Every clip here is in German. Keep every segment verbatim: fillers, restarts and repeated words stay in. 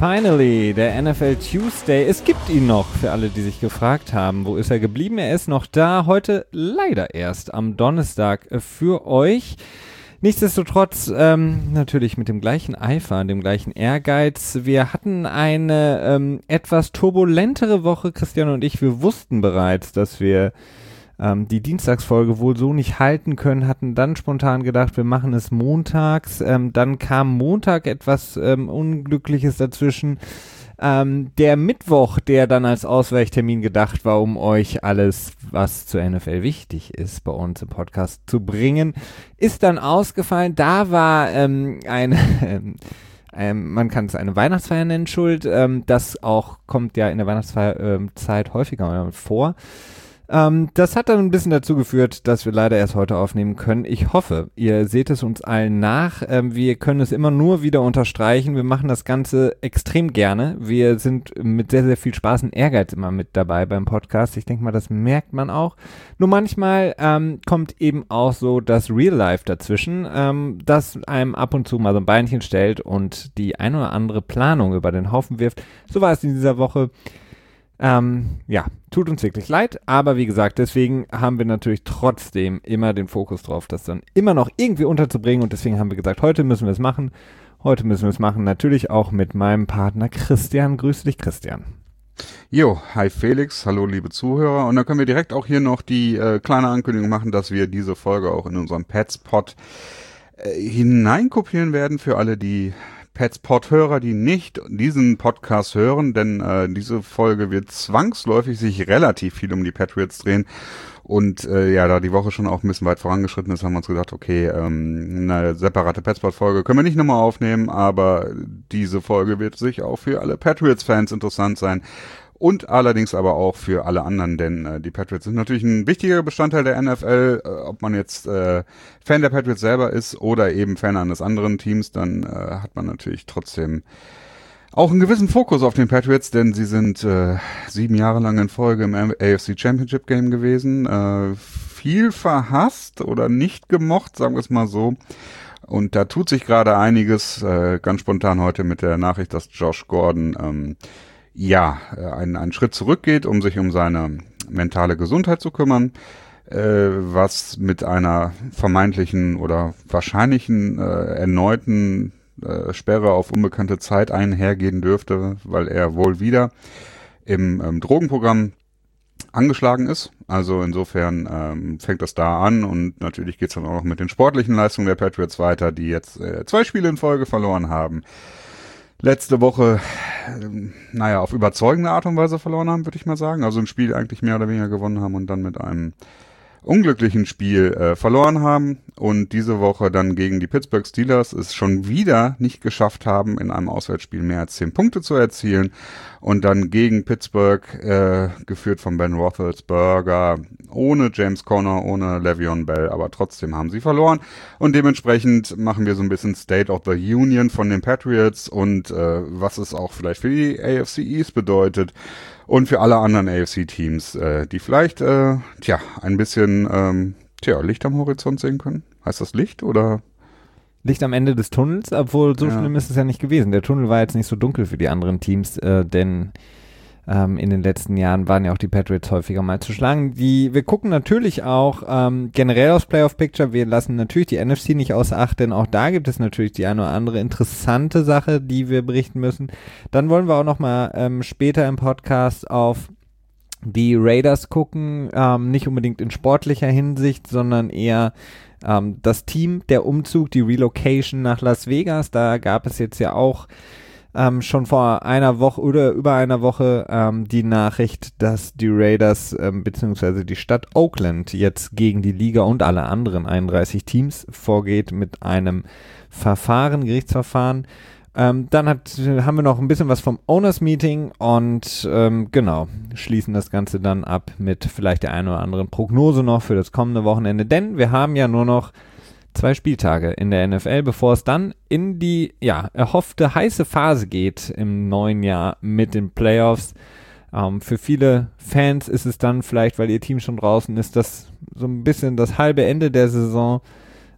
Finally, der N F L Tuesday. Es gibt ihn noch, für alle, die sich gefragt haben, wo ist er geblieben? Er ist noch da, heute leider erst am Donnerstag für euch. Nichtsdestotrotz ähm, natürlich mit dem gleichen Eifer, dem gleichen Ehrgeiz. Wir hatten eine ähm, etwas turbulentere Woche, Christian und ich. Wir wussten bereits, dass wir ähm, die Dienstagsfolge wohl so nicht halten können, hatten dann spontan gedacht, wir machen es montags. Ähm, dann kam Montag etwas ähm, Unglückliches dazwischen. Ähm, der Mittwoch, der dann als Ausweichtermin gedacht war, um euch alles, was zur N F L wichtig ist, bei uns im Podcast zu bringen, ist dann ausgefallen. Da war ähm, eine, ähm, ähm, man kann es eine Weihnachtsfeier nennen, schuld. Ähm, das auch kommt ja in der Weihnachtszeit häufiger vor. Ähm, das hat dann ein bisschen dazu geführt, dass wir leider erst heute aufnehmen können. Ich hoffe, ihr seht es uns allen nach. Ähm, wir können es immer nur wieder unterstreichen. Wir machen das Ganze extrem gerne. Wir sind mit sehr, sehr viel Spaß und Ehrgeiz immer mit dabei beim Podcast. Ich denke mal, das merkt man auch. Nur manchmal ähm, kommt eben auch so das Real Life dazwischen, ähm, das einem ab und zu mal so ein Beinchen stellt und die ein oder andere Planung über den Haufen wirft. So war es in dieser Woche. Ähm, ja, tut uns wirklich leid, aber wie gesagt, deswegen haben wir natürlich trotzdem immer den Fokus drauf, das dann immer noch irgendwie unterzubringen und deswegen haben wir gesagt, heute müssen wir es machen, heute müssen wir es machen, natürlich auch mit meinem Partner Christian. Grüße dich, Christian. Jo, hi Felix, hallo liebe Zuhörer und dann können wir direkt auch hier noch die äh, kleine Ankündigung machen, dass wir diese Folge auch in unserem Petspot äh, hineinkopieren werden für alle, die Petspot-Hörer, die nicht diesen Podcast hören, denn äh, diese Folge wird zwangsläufig sich relativ viel um die Patriots drehen und äh, ja, da die Woche schon auch ein bisschen weit vorangeschritten ist, haben wir uns gedacht, okay, ähm, eine separate Petspot-Folge können wir nicht nochmal aufnehmen, aber diese Folge wird sich auch für alle Patriots-Fans interessant sein. Und allerdings aber auch für alle anderen, denn äh, die Patriots sind natürlich ein wichtiger Bestandteil der N F L. Äh, ob man jetzt äh, Fan der Patriots selber ist oder eben Fan eines anderen Teams, dann äh, hat man natürlich trotzdem auch einen gewissen Fokus auf den Patriots, denn sie sind äh, sieben Jahre lang in Folge im A F C Championship Game gewesen. Äh, viel verhasst oder nicht gemocht, sagen wir es mal so. Und da tut sich gerade einiges, äh, ganz spontan heute mit der Nachricht, dass Josh Gordon ähm, ja, einen, einen Schritt zurückgeht, um sich um seine mentale Gesundheit zu kümmern, äh, was mit einer vermeintlichen oder wahrscheinlichen äh, erneuten äh, Sperre auf unbekannte Zeit einhergehen dürfte, weil er wohl wieder im ähm, Drogenprogramm angeschlagen ist. Also insofern ähm, fängt das da an und natürlich geht's dann auch noch mit den sportlichen Leistungen der Patriots weiter, die jetzt äh, zwei Spiele in Folge verloren haben. Letzte Woche, äh, naja, auf überzeugende Art und Weise verloren haben, würde ich mal sagen. Also ein Spiel eigentlich mehr oder weniger gewonnen haben und dann mit einem unglücklichen Spiel äh, verloren haben. Und diese Woche dann gegen die Pittsburgh Steelers es schon wieder nicht geschafft haben, in einem Auswärtsspiel mehr als zehn Punkte zu erzielen. Und dann gegen Pittsburgh, äh, geführt von Ben Roethlisberger, ohne James Conner, ohne Le'Veon Bell, aber trotzdem haben sie verloren. Und dementsprechend machen wir so ein bisschen State of the Union von den Patriots und äh, was es auch vielleicht für die A F C East bedeutet und für alle anderen A F C-Teams, äh, die vielleicht, äh, tja, ein bisschen, ähm, tja, Licht am Horizont sehen können. Heißt das Licht oder? Licht am Ende des Tunnels, obwohl so ja. schlimm ist es ja nicht gewesen. Der Tunnel war jetzt nicht so dunkel für die anderen Teams, äh, denn ähm, in den letzten Jahren waren ja auch die Patriots häufiger mal zu schlagen. Die, wir gucken natürlich auch ähm, generell aufs Playoff-Picture. Wir lassen natürlich die N F C nicht außer Acht, denn auch da gibt es natürlich die eine oder andere interessante Sache, die wir berichten müssen. Dann wollen wir auch noch mal ähm, später im Podcast auf die Raiders gucken, ähm, nicht unbedingt in sportlicher Hinsicht, sondern eher ähm, das Team, der Umzug, die Relocation nach Las Vegas. Da gab es jetzt ja auch ähm, schon vor einer Woche oder über einer Woche ähm, die Nachricht, dass die Raiders ähm, beziehungsweise die Stadt Oakland jetzt gegen die Liga und alle anderen einunddreißig Teams vorgeht mit einem Verfahren, Gerichtsverfahren. Ähm, dann hat, haben wir noch ein bisschen was vom Owners Meeting und ähm, genau, schließen das Ganze dann ab mit vielleicht der einen oder anderen Prognose noch für das kommende Wochenende, denn wir haben ja nur noch zwei Spieltage in der N F L, bevor es dann in die ja erhoffte heiße Phase geht im neuen Jahr mit den Playoffs. Ähm, für viele Fans ist es dann vielleicht, weil ihr Team schon draußen ist, das so ein bisschen das halbe Ende der Saison.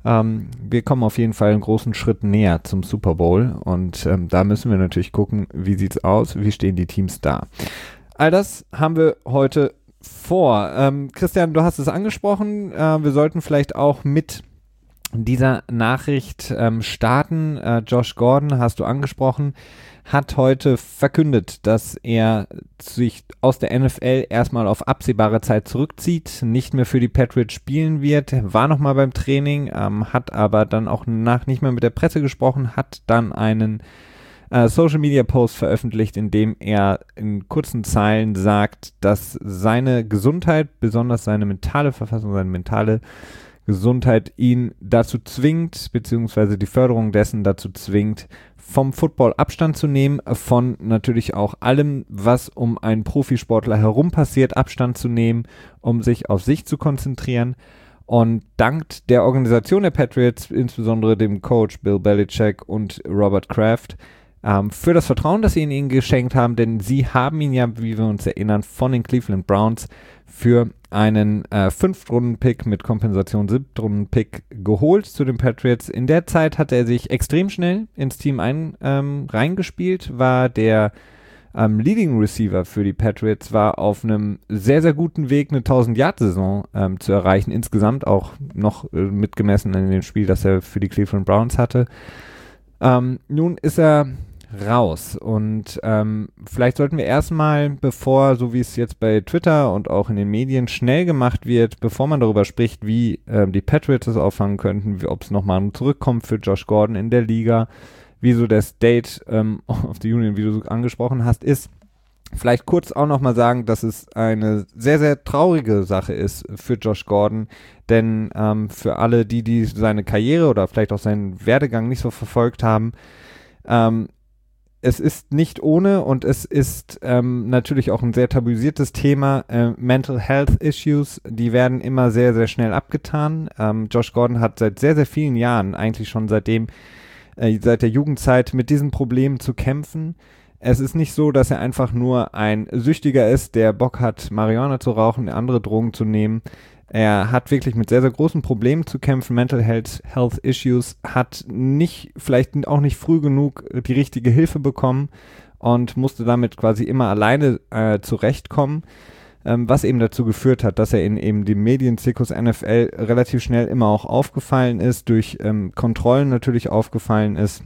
Ähm, wir kommen auf jeden Fall einen großen Schritt näher zum Super Bowl und ähm, da müssen wir natürlich gucken, wie sieht's aus, wie stehen die Teams da. All das haben wir heute vor. Ähm, Christian, du hast es angesprochen, äh, wir sollten vielleicht auch mit dieser Nachricht ähm, starten. Äh, Josh Gordon, hast du angesprochen, hat heute verkündet, dass er sich aus der N F L erstmal auf absehbare Zeit zurückzieht, nicht mehr für die Patriots spielen wird, war nochmal beim Training, ähm, hat aber dann auch nach nicht mehr mit der Presse gesprochen, hat dann einen äh, Social Media Post veröffentlicht, in dem er in kurzen Zeilen sagt, dass seine Gesundheit, besonders seine mentale Verfassung, seine mentale Gesundheit ihn dazu zwingt, beziehungsweise die Förderung dessen dazu zwingt, vom Football Abstand zu nehmen, von natürlich auch allem, was um einen Profisportler herum passiert, Abstand zu nehmen, um sich auf sich zu konzentrieren. Und dank der Organisation der Patriots, insbesondere dem Coach Bill Belichick und Robert Kraft, ähm, für das Vertrauen, das sie in ihn geschenkt haben, denn sie haben ihn ja, wie wir uns erinnern, von den Cleveland Browns für einen äh, Fünftrunden-Pick mit Kompensation Siebtrunden-Pick geholt zu den Patriots. In der Zeit hat er sich extrem schnell ins Team ein, ähm, reingespielt, war der ähm, Leading Receiver für die Patriots, war auf einem sehr, sehr guten Weg, eine tausend-Yard-Saison ähm, zu erreichen, insgesamt auch noch äh, mitgemessen in dem Spiel, das er für die Cleveland Browns hatte. Ähm, nun ist er raus und ähm, vielleicht sollten wir erstmal, bevor, so wie es jetzt bei Twitter und auch in den Medien schnell gemacht wird, bevor man darüber spricht, wie ähm, die Patriots es auffangen könnten, ob es nochmal zurückkommt für Josh Gordon in der Liga, wie so der State ähm, of the Union, wie du so angesprochen hast, ist, vielleicht kurz auch nochmal sagen, dass es eine sehr, sehr traurige Sache ist für Josh Gordon, denn ähm, für alle, die, die seine Karriere oder vielleicht auch seinen Werdegang nicht so verfolgt haben, ähm, es ist nicht ohne und es ist ähm, natürlich auch ein sehr tabuisiertes Thema. Äh, Mental Health Issues, die werden immer sehr, sehr schnell abgetan. Ähm, Josh Gordon hat seit sehr, sehr vielen Jahren, eigentlich schon seitdem, äh, seit der Jugendzeit mit diesen Problemen zu kämpfen. Es ist nicht so, dass er einfach nur ein Süchtiger ist, der Bock hat, Marihuana zu rauchen, andere Drogen zu nehmen. Er hat wirklich mit sehr, sehr großen Problemen zu kämpfen, Mental Health, Health Issues, hat nicht, vielleicht auch nicht früh genug die richtige Hilfe bekommen und musste damit quasi immer alleine äh, zurechtkommen, ähm, was eben dazu geführt hat, dass er in eben dem Medienzirkus N F L relativ schnell immer auch aufgefallen ist, durch ähm, Kontrollen natürlich aufgefallen ist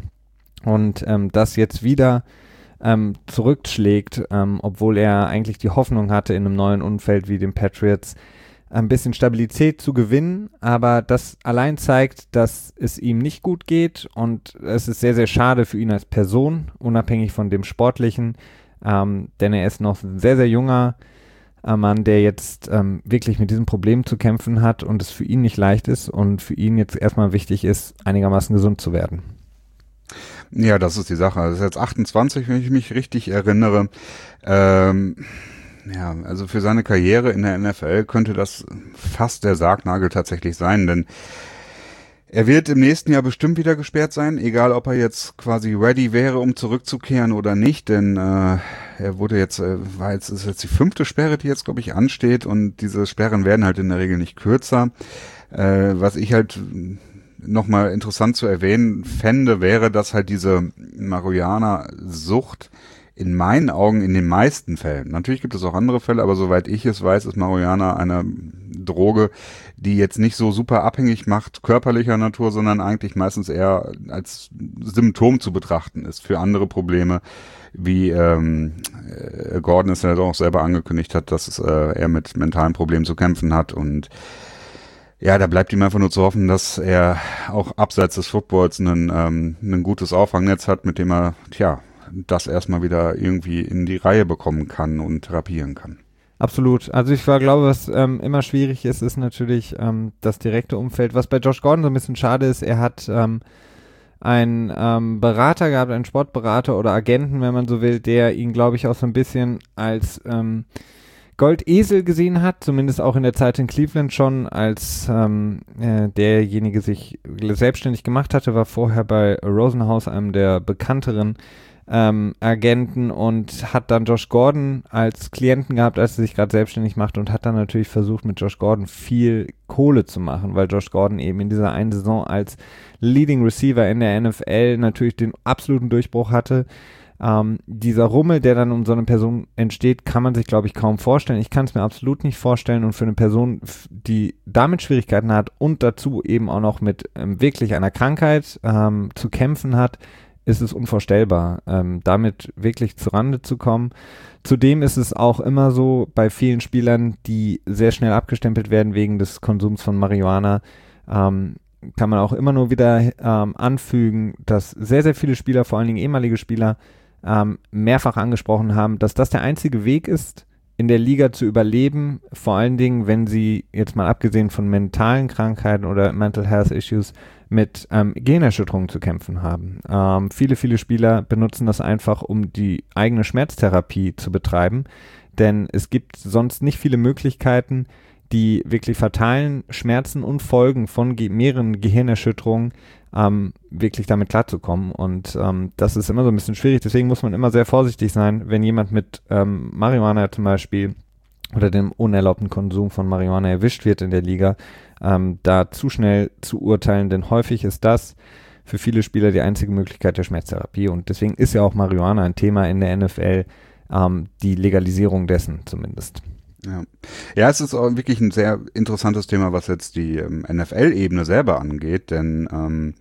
und ähm, das jetzt wieder ähm, zurückschlägt, ähm, obwohl er eigentlich die Hoffnung hatte, in einem neuen Umfeld wie den Patriots ein bisschen Stabilität zu gewinnen, aber das allein zeigt, dass es ihm nicht gut geht und es ist sehr, sehr schade für ihn als Person, unabhängig von dem Sportlichen, ähm, denn er ist noch ein sehr, sehr junger äh, Mann, der jetzt ähm, wirklich mit diesem Problem zu kämpfen hat und es für ihn nicht leicht ist und für ihn jetzt erstmal wichtig ist, einigermaßen gesund zu werden. Ja, das ist die Sache. Er ist jetzt achtundzwanzig, wenn ich mich richtig erinnere. Ähm... Ja, also für seine Karriere in der N F L könnte das fast der Sargnagel tatsächlich sein, denn er wird im nächsten Jahr bestimmt wieder gesperrt sein, egal ob er jetzt quasi ready wäre, um zurückzukehren oder nicht, denn äh, er wurde jetzt, äh, war jetzt, ist jetzt die fünfte Sperre, die jetzt, glaube ich, ansteht und diese Sperren werden halt in der Regel nicht kürzer. Äh, was ich halt nochmal interessant zu erwähnen fände, wäre, dass halt diese Marihuana-Sucht in meinen Augen in den meisten Fällen, natürlich gibt es auch andere Fälle, aber soweit ich es weiß, ist Marihuana eine Droge, die jetzt nicht so super abhängig macht, körperlicher Natur, sondern eigentlich meistens eher als Symptom zu betrachten ist für andere Probleme, wie ähm, Gordon es ja auch selber angekündigt hat, dass äh, er mit mentalen Problemen zu kämpfen hat und ja, da bleibt ihm einfach nur zu hoffen, dass er auch abseits des Footballs ein, ähm, ein gutes Auffangnetz hat, mit dem er, tja, das erstmal wieder irgendwie in die Reihe bekommen kann und therapieren kann. Absolut. Also ich war, glaube, was ähm, immer schwierig ist, ist natürlich ähm, das direkte Umfeld. Was bei Josh Gordon so ein bisschen schade ist, er hat ähm, einen ähm, Berater gehabt, einen Sportberater oder Agenten, wenn man so will, der ihn, glaube ich, auch so ein bisschen als ähm, Goldesel gesehen hat, zumindest auch in der Zeit in Cleveland schon, als ähm, äh, derjenige sich selbstständig gemacht hatte, war vorher bei Rosenhaus, einem der bekannteren ähm, Agenten und hat dann Josh Gordon als Klienten gehabt, als er sich gerade selbstständig macht und hat dann natürlich versucht, mit Josh Gordon viel Kohle zu machen, weil Josh Gordon eben in dieser einen Saison als Leading Receiver in der N F L natürlich den absoluten Durchbruch hatte. Ähm, dieser Rummel, der dann um so eine Person entsteht, kann man sich, glaube ich, kaum vorstellen. Ich kann es mir absolut nicht vorstellen und für eine Person, die damit Schwierigkeiten hat und dazu eben auch noch mit ähm, wirklich einer Krankheit ähm, zu kämpfen hat, ist es unvorstellbar, ähm, damit wirklich zurande zu kommen. Zudem ist es auch immer so bei vielen Spielern, die sehr schnell abgestempelt werden wegen des Konsums von Marihuana, ähm, kann man auch immer nur wieder ähm, anfügen, dass sehr, sehr viele Spieler, vor allen Dingen ehemalige Spieler, ähm, mehrfach angesprochen haben, dass das der einzige Weg ist, in der Liga zu überleben, vor allen Dingen, wenn sie, jetzt mal abgesehen von mentalen Krankheiten oder Mental Health Issues, mit ähm, Gehirnerschütterungen zu kämpfen haben. Ähm, viele, viele Spieler benutzen das einfach, um die eigene Schmerztherapie zu betreiben, denn es gibt sonst nicht viele Möglichkeiten, die wirklich fatalen Schmerzen und Folgen von ge- mehreren Gehirnerschütterungen ähm, wirklich damit klarzukommen. Und ähm, das ist immer so ein bisschen schwierig. Deswegen muss man immer sehr vorsichtig sein, wenn jemand mit ähm, Marihuana zum Beispiel oder dem unerlaubten Konsum von Marihuana erwischt wird in der Liga, ähm, da zu schnell zu urteilen. Denn häufig ist das für viele Spieler die einzige Möglichkeit der Schmerztherapie. Und deswegen ist ja auch Marihuana ein Thema in der N F L, ähm, die Legalisierung dessen zumindest. Ja. ja, es ist auch wirklich ein sehr interessantes Thema, was jetzt die ähm, N F L-Ebene selber angeht, denn ähm,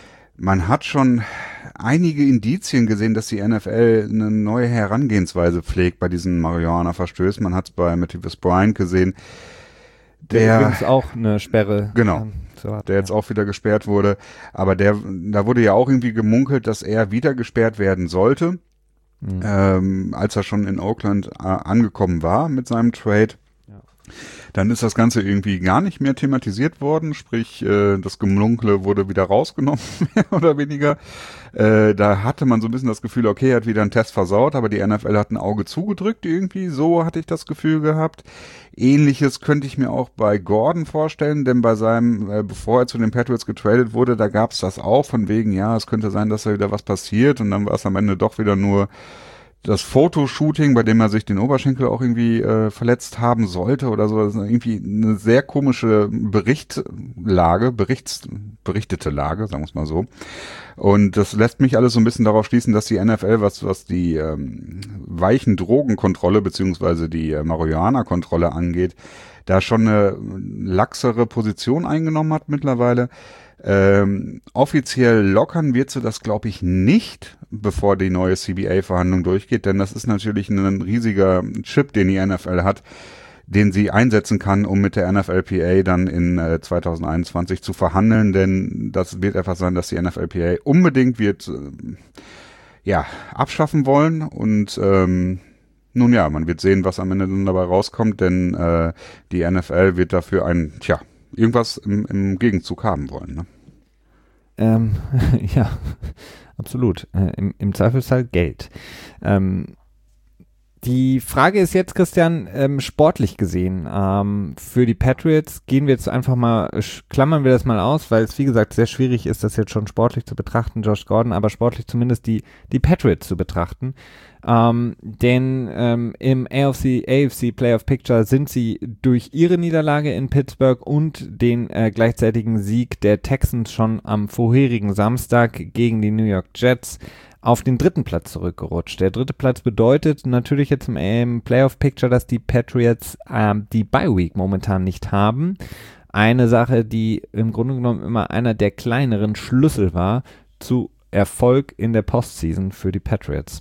man hat schon einige Indizien gesehen, dass die N F L eine neue Herangehensweise pflegt bei diesen Marihuana-Verstößen. Man hat es bei Matthews Bryant gesehen, der, der übrigens auch eine Sperre genau, ähm, so hat, der jetzt ja. auch wieder gesperrt wurde, aber der, da wurde ja auch irgendwie gemunkelt, dass er wieder gesperrt werden sollte. Mhm. Ähm, als er schon in Oakland äh, angekommen war mit seinem Trade. Ja. Dann ist das Ganze irgendwie gar nicht mehr thematisiert worden, sprich äh, das Gemunkle wurde wieder rausgenommen, mehr oder weniger. Äh, da hatte man so ein bisschen das Gefühl, okay, er hat wieder einen Test versaut, aber die N F L hat ein Auge zugedrückt irgendwie, so hatte ich das Gefühl gehabt. Ähnliches könnte ich mir auch bei Gordon vorstellen, denn bei seinem, äh, bevor er zu den Patriots getradet wurde, da gab es das auch von wegen, ja, es könnte sein, dass da wieder was passiert und dann war es am Ende doch wieder nur das Fotoshooting, bei dem er sich den Oberschenkel auch irgendwie äh, verletzt haben sollte oder so. Das ist irgendwie eine sehr komische Berichtlage, Berichts, berichtete Lage, sagen wir es mal so. Und das lässt mich alles so ein bisschen darauf schließen, dass die N F L, was, was die ähm, weichen Drogenkontrolle beziehungsweise die äh, Marihuana-Kontrolle angeht, da schon eine laxere Position eingenommen hat mittlerweile. Ähm, offiziell lockern wird sie das, glaube ich, nicht, bevor die neue C B A-Verhandlung durchgeht, denn das ist natürlich ein riesiger Chip, den die N F L hat, den sie einsetzen kann, um mit der N F L P A dann in äh, zwanzig einundzwanzig zu verhandeln, denn das wird etwas sein, dass die N F L P A unbedingt wird äh, ja abschaffen wollen und ähm, nun ja, man wird sehen, was am Ende dann dabei rauskommt, denn äh, die N F L wird dafür ein, tja, irgendwas im, im Gegenzug haben wollen, ne? Ähm, ja, absolut. Äh, im, Im Zweifelsfall Geld. Ähm, die Frage ist jetzt, Christian, ähm, sportlich gesehen, ähm, für die Patriots gehen wir jetzt einfach mal, klammern wir das mal aus, weil es wie gesagt sehr schwierig ist, das jetzt schon sportlich zu betrachten, Josh Gordon, aber sportlich zumindest die, die Patriots zu betrachten. Ähm, denn ähm, im A F C, A F C Playoff Picture sind sie durch ihre Niederlage in Pittsburgh und den äh, gleichzeitigen Sieg der Texans schon am vorherigen Samstag gegen die New York Jets auf den dritten Platz zurückgerutscht. Der dritte Platz bedeutet natürlich jetzt im, im Playoff Picture, dass die Patriots ähm, die Bye Week momentan nicht haben. Eine Sache, die im Grunde genommen immer einer der kleineren Schlüssel war zu Erfolg in der Postseason für die Patriots.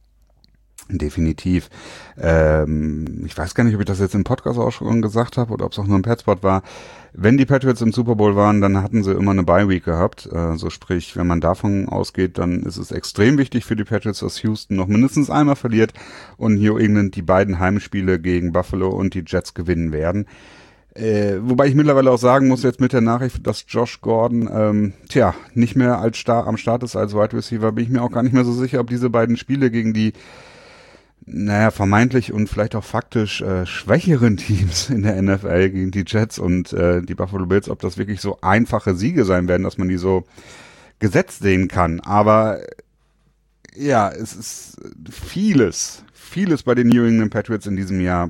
Definitiv. Ähm, ich weiß gar nicht, ob ich das jetzt im Podcast auch schon gesagt habe oder ob es auch nur ein Petspot war. Wenn die Patriots im Super Bowl waren, dann hatten sie immer eine Bye-Week gehabt. Äh, so sprich, wenn man davon ausgeht, dann ist es extrem wichtig für die Patriots, dass Houston noch mindestens einmal verliert und New England die beiden Heimspiele gegen Buffalo und die Jets gewinnen werden. Äh, wobei ich mittlerweile auch sagen muss, jetzt mit der Nachricht, dass Josh Gordon, ähm, tja, nicht mehr als Star am Start ist als Wide Receiver, bin ich mir auch gar nicht mehr so sicher, ob diese beiden Spiele gegen die naja, vermeintlich und vielleicht auch faktisch äh, schwächeren Teams in der N F L gegen die Jets und äh, die Buffalo Bills, ob das wirklich so einfache Siege sein werden, dass man die so gesetzt sehen kann. Aber ja, es ist vieles, vieles bei den New England Patriots in diesem Jahr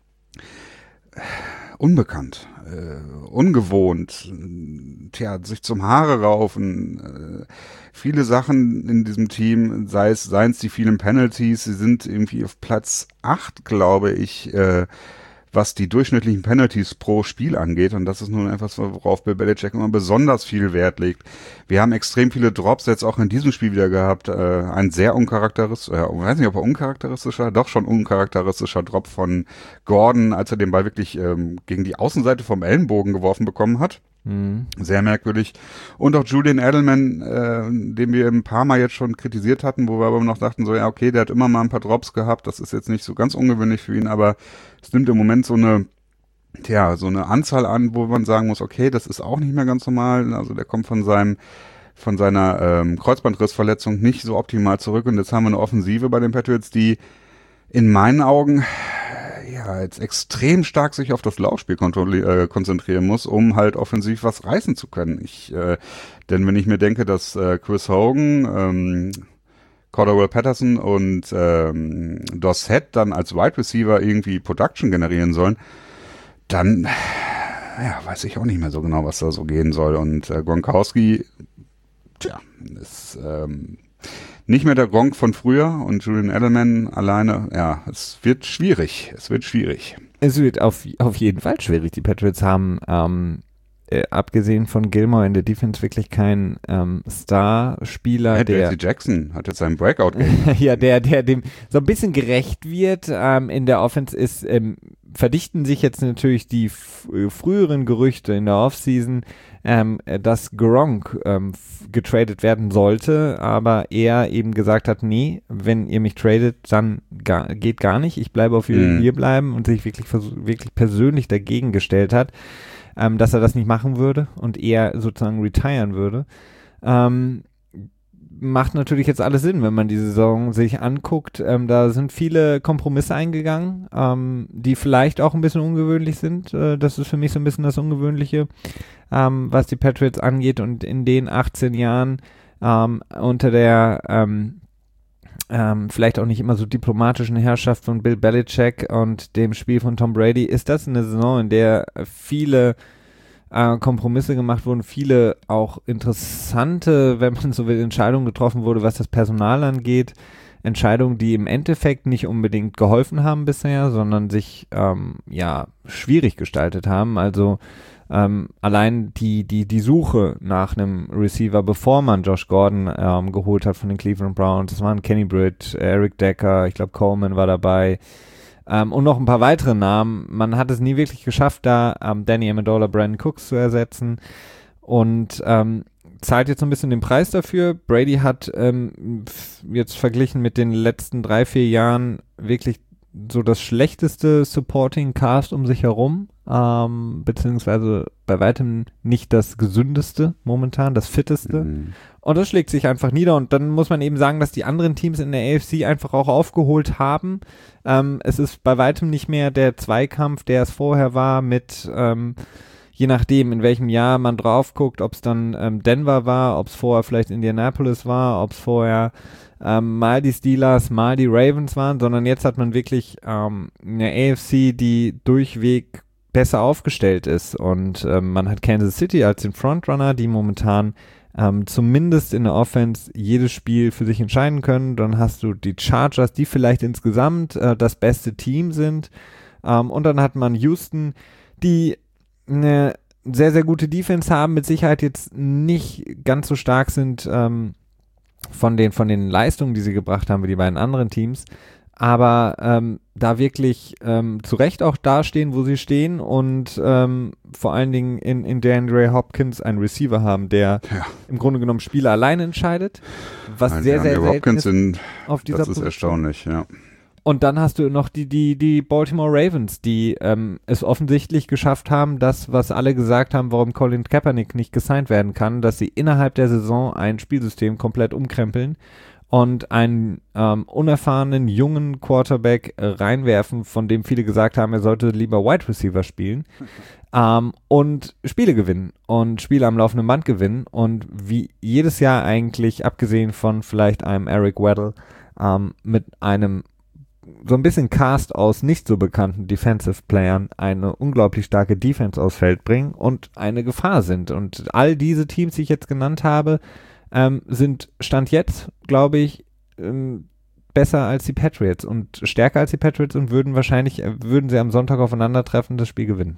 unbekannt, äh, ungewohnt, tja, sich zum Haare raufen, äh, viele Sachen in diesem Team, sei es, seien es die vielen Penalties, sie sind irgendwie auf Platz acht, glaube ich, äh, was die durchschnittlichen Penalties pro Spiel angeht. Und das ist nun etwas, worauf Bill Belichick immer besonders viel Wert legt. Wir haben extrem viele Drops jetzt auch in diesem Spiel wieder gehabt. Äh, ein sehr uncharakteristischer, ich weiß nicht, ob er uncharakteristischer, doch schon uncharakteristischer Drop von Gordon, als er den Ball wirklich ähm, gegen die Außenseite vom Ellenbogen geworfen bekommen hat. Mhm. Sehr merkwürdig. Und auch Julian Edelman, äh, den wir ein paar Mal jetzt schon kritisiert hatten, wo wir aber noch dachten, so ja, okay, der hat immer mal ein paar Drops gehabt, das ist jetzt nicht so ganz ungewöhnlich für ihn, aber es nimmt im Moment so eine, tja, so eine Anzahl an, wo man sagen muss, okay, das ist auch nicht mehr ganz normal. Also der kommt von seinem, von seiner ähm, Kreuzbandrissverletzung nicht so optimal zurück und jetzt haben wir eine Offensive bei den Patriots, die in meinen Augen ja jetzt extrem stark sich auf das Laufspiel äh, konzentrieren muss, um halt offensiv was reißen zu können. Ich, äh, denn wenn ich mir denke, dass äh, Chris Hogan, ähm, Cordell Patterson und ähm, Dossett dann als Wide Receiver irgendwie Production generieren sollen, dann ja, weiß ich auch nicht mehr so genau, was da so gehen soll. Und äh, Gronkowski, tja, ist ähm, nicht mehr der Gronk von früher und Julian Edelman alleine, ja, es wird schwierig, es wird schwierig. Es wird auf, auf jeden Fall schwierig. Die Patriots haben ähm, äh, abgesehen von Gilmore in der Defense wirklich keinen ähm, Star-Spieler, ja, der J C Jackson hat jetzt seinen Breakout gegeben. ja, der, der dem so ein bisschen gerecht wird. Ähm, in der Offense ist, ähm, verdichten sich jetzt natürlich die f- früheren Gerüchte in der Offseason, ähm, dass Gronk ähm, f- getradet werden sollte, aber er eben gesagt hat, nee, wenn ihr mich tradet, dann gar, geht gar nicht, ich bleibe auf Mhm. hier bleiben und sich wirklich, vers- wirklich persönlich dagegen gestellt hat, ähm, dass er das nicht machen würde und eher sozusagen retiren würde. Ähm, macht natürlich jetzt alles Sinn, wenn man die Saison sich anguckt. Ähm, da sind viele Kompromisse eingegangen, ähm, die vielleicht auch ein bisschen ungewöhnlich sind. Äh, das ist für mich so ein bisschen das Ungewöhnliche, ähm, was die Patriots angeht. Und in den achtzehn Jahren ähm, unter der ähm, ähm, vielleicht auch nicht immer so diplomatischen Herrschaft von Bill Belichick und dem Spiel von Tom Brady ist das eine Saison, in der viele äh, Kompromisse gemacht wurden, viele auch interessante, wenn man so will, Entscheidungen getroffen wurde, was das Personal angeht. Entscheidungen, die im Endeffekt nicht unbedingt geholfen haben bisher, sondern sich ähm, ja schwierig gestaltet haben. Also ähm, allein die, die, die Suche nach einem Receiver, bevor man Josh Gordon ähm, geholt hat von den Cleveland Browns, das waren Kenny Britt, Eric Decker, ich glaube Coleman war dabei, ähm, und noch ein paar weitere Namen. Man hat es nie wirklich geschafft, da ähm, Danny Amendola, Brandon Cooks zu ersetzen und ähm, zahlt jetzt so ein bisschen den Preis dafür. Brady hat ähm, jetzt verglichen mit den letzten drei, vier Jahren wirklich so das schlechteste Supporting Cast um sich herum, ähm, beziehungsweise bei weitem nicht das gesündeste momentan, das fitteste. Mhm. Und das schlägt sich einfach nieder und dann muss man eben sagen, dass die anderen Teams in der A F C einfach auch aufgeholt haben. Ähm, es ist bei weitem nicht mehr der Zweikampf, der es vorher war mit ähm, je nachdem, in welchem Jahr man drauf guckt, ob es dann ähm, Denver war, ob es vorher vielleicht Indianapolis war, ob es vorher ähm, mal die Steelers, mal die Ravens waren, sondern jetzt hat man wirklich ähm, eine A F C, die durchweg besser aufgestellt ist und ähm, man hat Kansas City als den Frontrunner, die momentan ähm, zumindest in der Offense jedes Spiel für sich entscheiden können. Dann hast du die Chargers, die vielleicht insgesamt äh, das beste Team sind, ähm, und dann hat man Houston, die eine sehr, sehr gute Defense haben, mit Sicherheit jetzt nicht ganz so stark sind ähm, von den, von den Leistungen, die sie gebracht haben, wie die beiden anderen Teams, aber ähm, da wirklich ähm, zu Recht auch dastehen, wo sie stehen und ähm, vor allen Dingen in, in DeAndre Hopkins einen Receiver haben, der ja. im Grunde genommen Spiele alleine entscheidet, was Nein, sehr, sehr selten Hopkins ist in, auf dieser das ist Position. erstaunlich, ja. Und dann hast du noch die, die, die Baltimore Ravens, die ähm, es offensichtlich geschafft haben, das, was alle gesagt haben, warum Colin Kaepernick nicht gesigned werden kann, dass sie innerhalb der Saison ein Spielsystem komplett umkrempeln und einen ähm, unerfahrenen, jungen Quarterback äh, reinwerfen, von dem viele gesagt haben, er sollte lieber Wide Receiver spielen ähm, und Spiele gewinnen und Spiele am laufenden Band gewinnen und wie jedes Jahr eigentlich, abgesehen von vielleicht einem Eric Weddle, ähm, mit einem so ein bisschen Cast aus nicht so bekannten Defensive Playern eine unglaublich starke Defense aufs Feld bringen und eine Gefahr sind. Und all diese Teams, die ich jetzt genannt habe, ähm, sind Stand jetzt, glaube ich, ähm, besser als die Patriots und stärker als die Patriots und würden wahrscheinlich, äh, würden sie am Sonntag aufeinandertreffen, das Spiel gewinnen.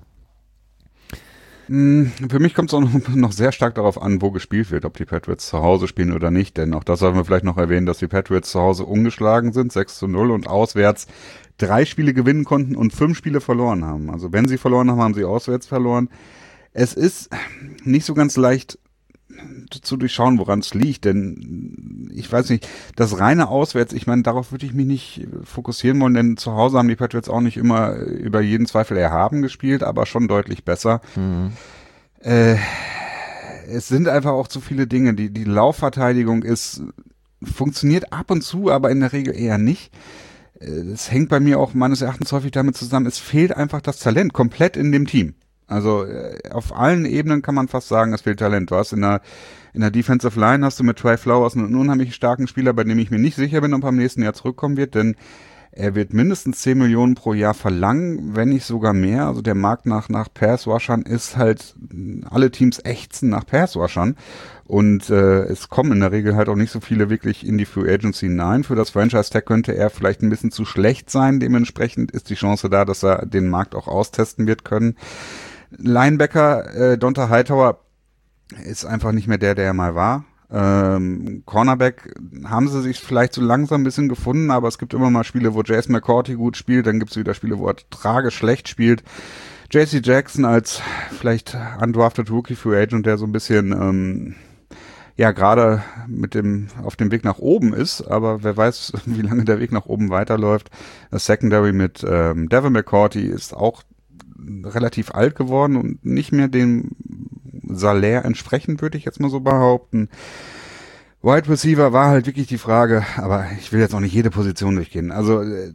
Für mich kommt es auch noch, noch sehr stark darauf an, wo gespielt wird, ob die Patriots zu Hause spielen oder nicht, denn auch das sollten wir vielleicht noch erwähnen, dass die Patriots zu Hause ungeschlagen sind, sechs zu null und auswärts drei Spiele gewinnen konnten und fünf Spiele verloren haben. Also wenn sie verloren haben, haben sie auswärts verloren. Es ist nicht so ganz leicht zu durchschauen, woran es liegt, denn ich weiß nicht, das reine Auswärts, ich meine, darauf würde ich mich nicht fokussieren wollen, denn zu Hause haben die Patriots auch nicht immer über jeden Zweifel erhaben gespielt, aber schon deutlich besser. Mhm. Äh, es sind einfach auch zu viele Dinge, die, die Laufverteidigung ist, funktioniert ab und zu, aber in der Regel eher nicht. Es hängt bei mir auch meines Erachtens häufig damit zusammen, es fehlt einfach das Talent komplett in dem Team. Also äh, auf allen Ebenen kann man fast sagen, es fehlt Talent. Du hast in der, in der Defensive Line hast du mit Trey Flowers einen unheimlich starken Spieler, bei dem ich mir nicht sicher bin, ob er im nächsten Jahr zurückkommen wird, denn er wird mindestens zehn Millionen pro Jahr verlangen, wenn nicht sogar mehr. Also der Markt nach, nach Pass-Rushern ist halt, alle Teams ächzen nach Pass-Rushern und äh, es kommen in der Regel halt auch nicht so viele wirklich in die Free Agency hinein. Für das Franchise-Tag könnte er vielleicht ein bisschen zu schlecht sein, dementsprechend ist die Chance da, dass er den Markt auch austesten wird können. Linebacker äh, Donta Hightower ist einfach nicht mehr der, der er mal war. Ähm, Cornerback haben sie sich vielleicht so langsam ein bisschen gefunden, aber es gibt immer mal Spiele, wo Jason McCourty gut spielt, dann gibt es wieder Spiele, wo er tragisch schlecht spielt. J C Jackson als vielleicht undrafted Rookie Free Agent, der so ein bisschen ähm, ja gerade mit dem auf dem Weg nach oben ist, aber wer weiß, wie lange der Weg nach oben weiterläuft. Das Secondary mit ähm, Devin McCourty ist auch relativ alt geworden und nicht mehr dem Salär entsprechend, würde ich jetzt mal so behaupten. Wide Receiver war halt wirklich die Frage, aber ich will jetzt auch nicht jede Position durchgehen. Also, äh,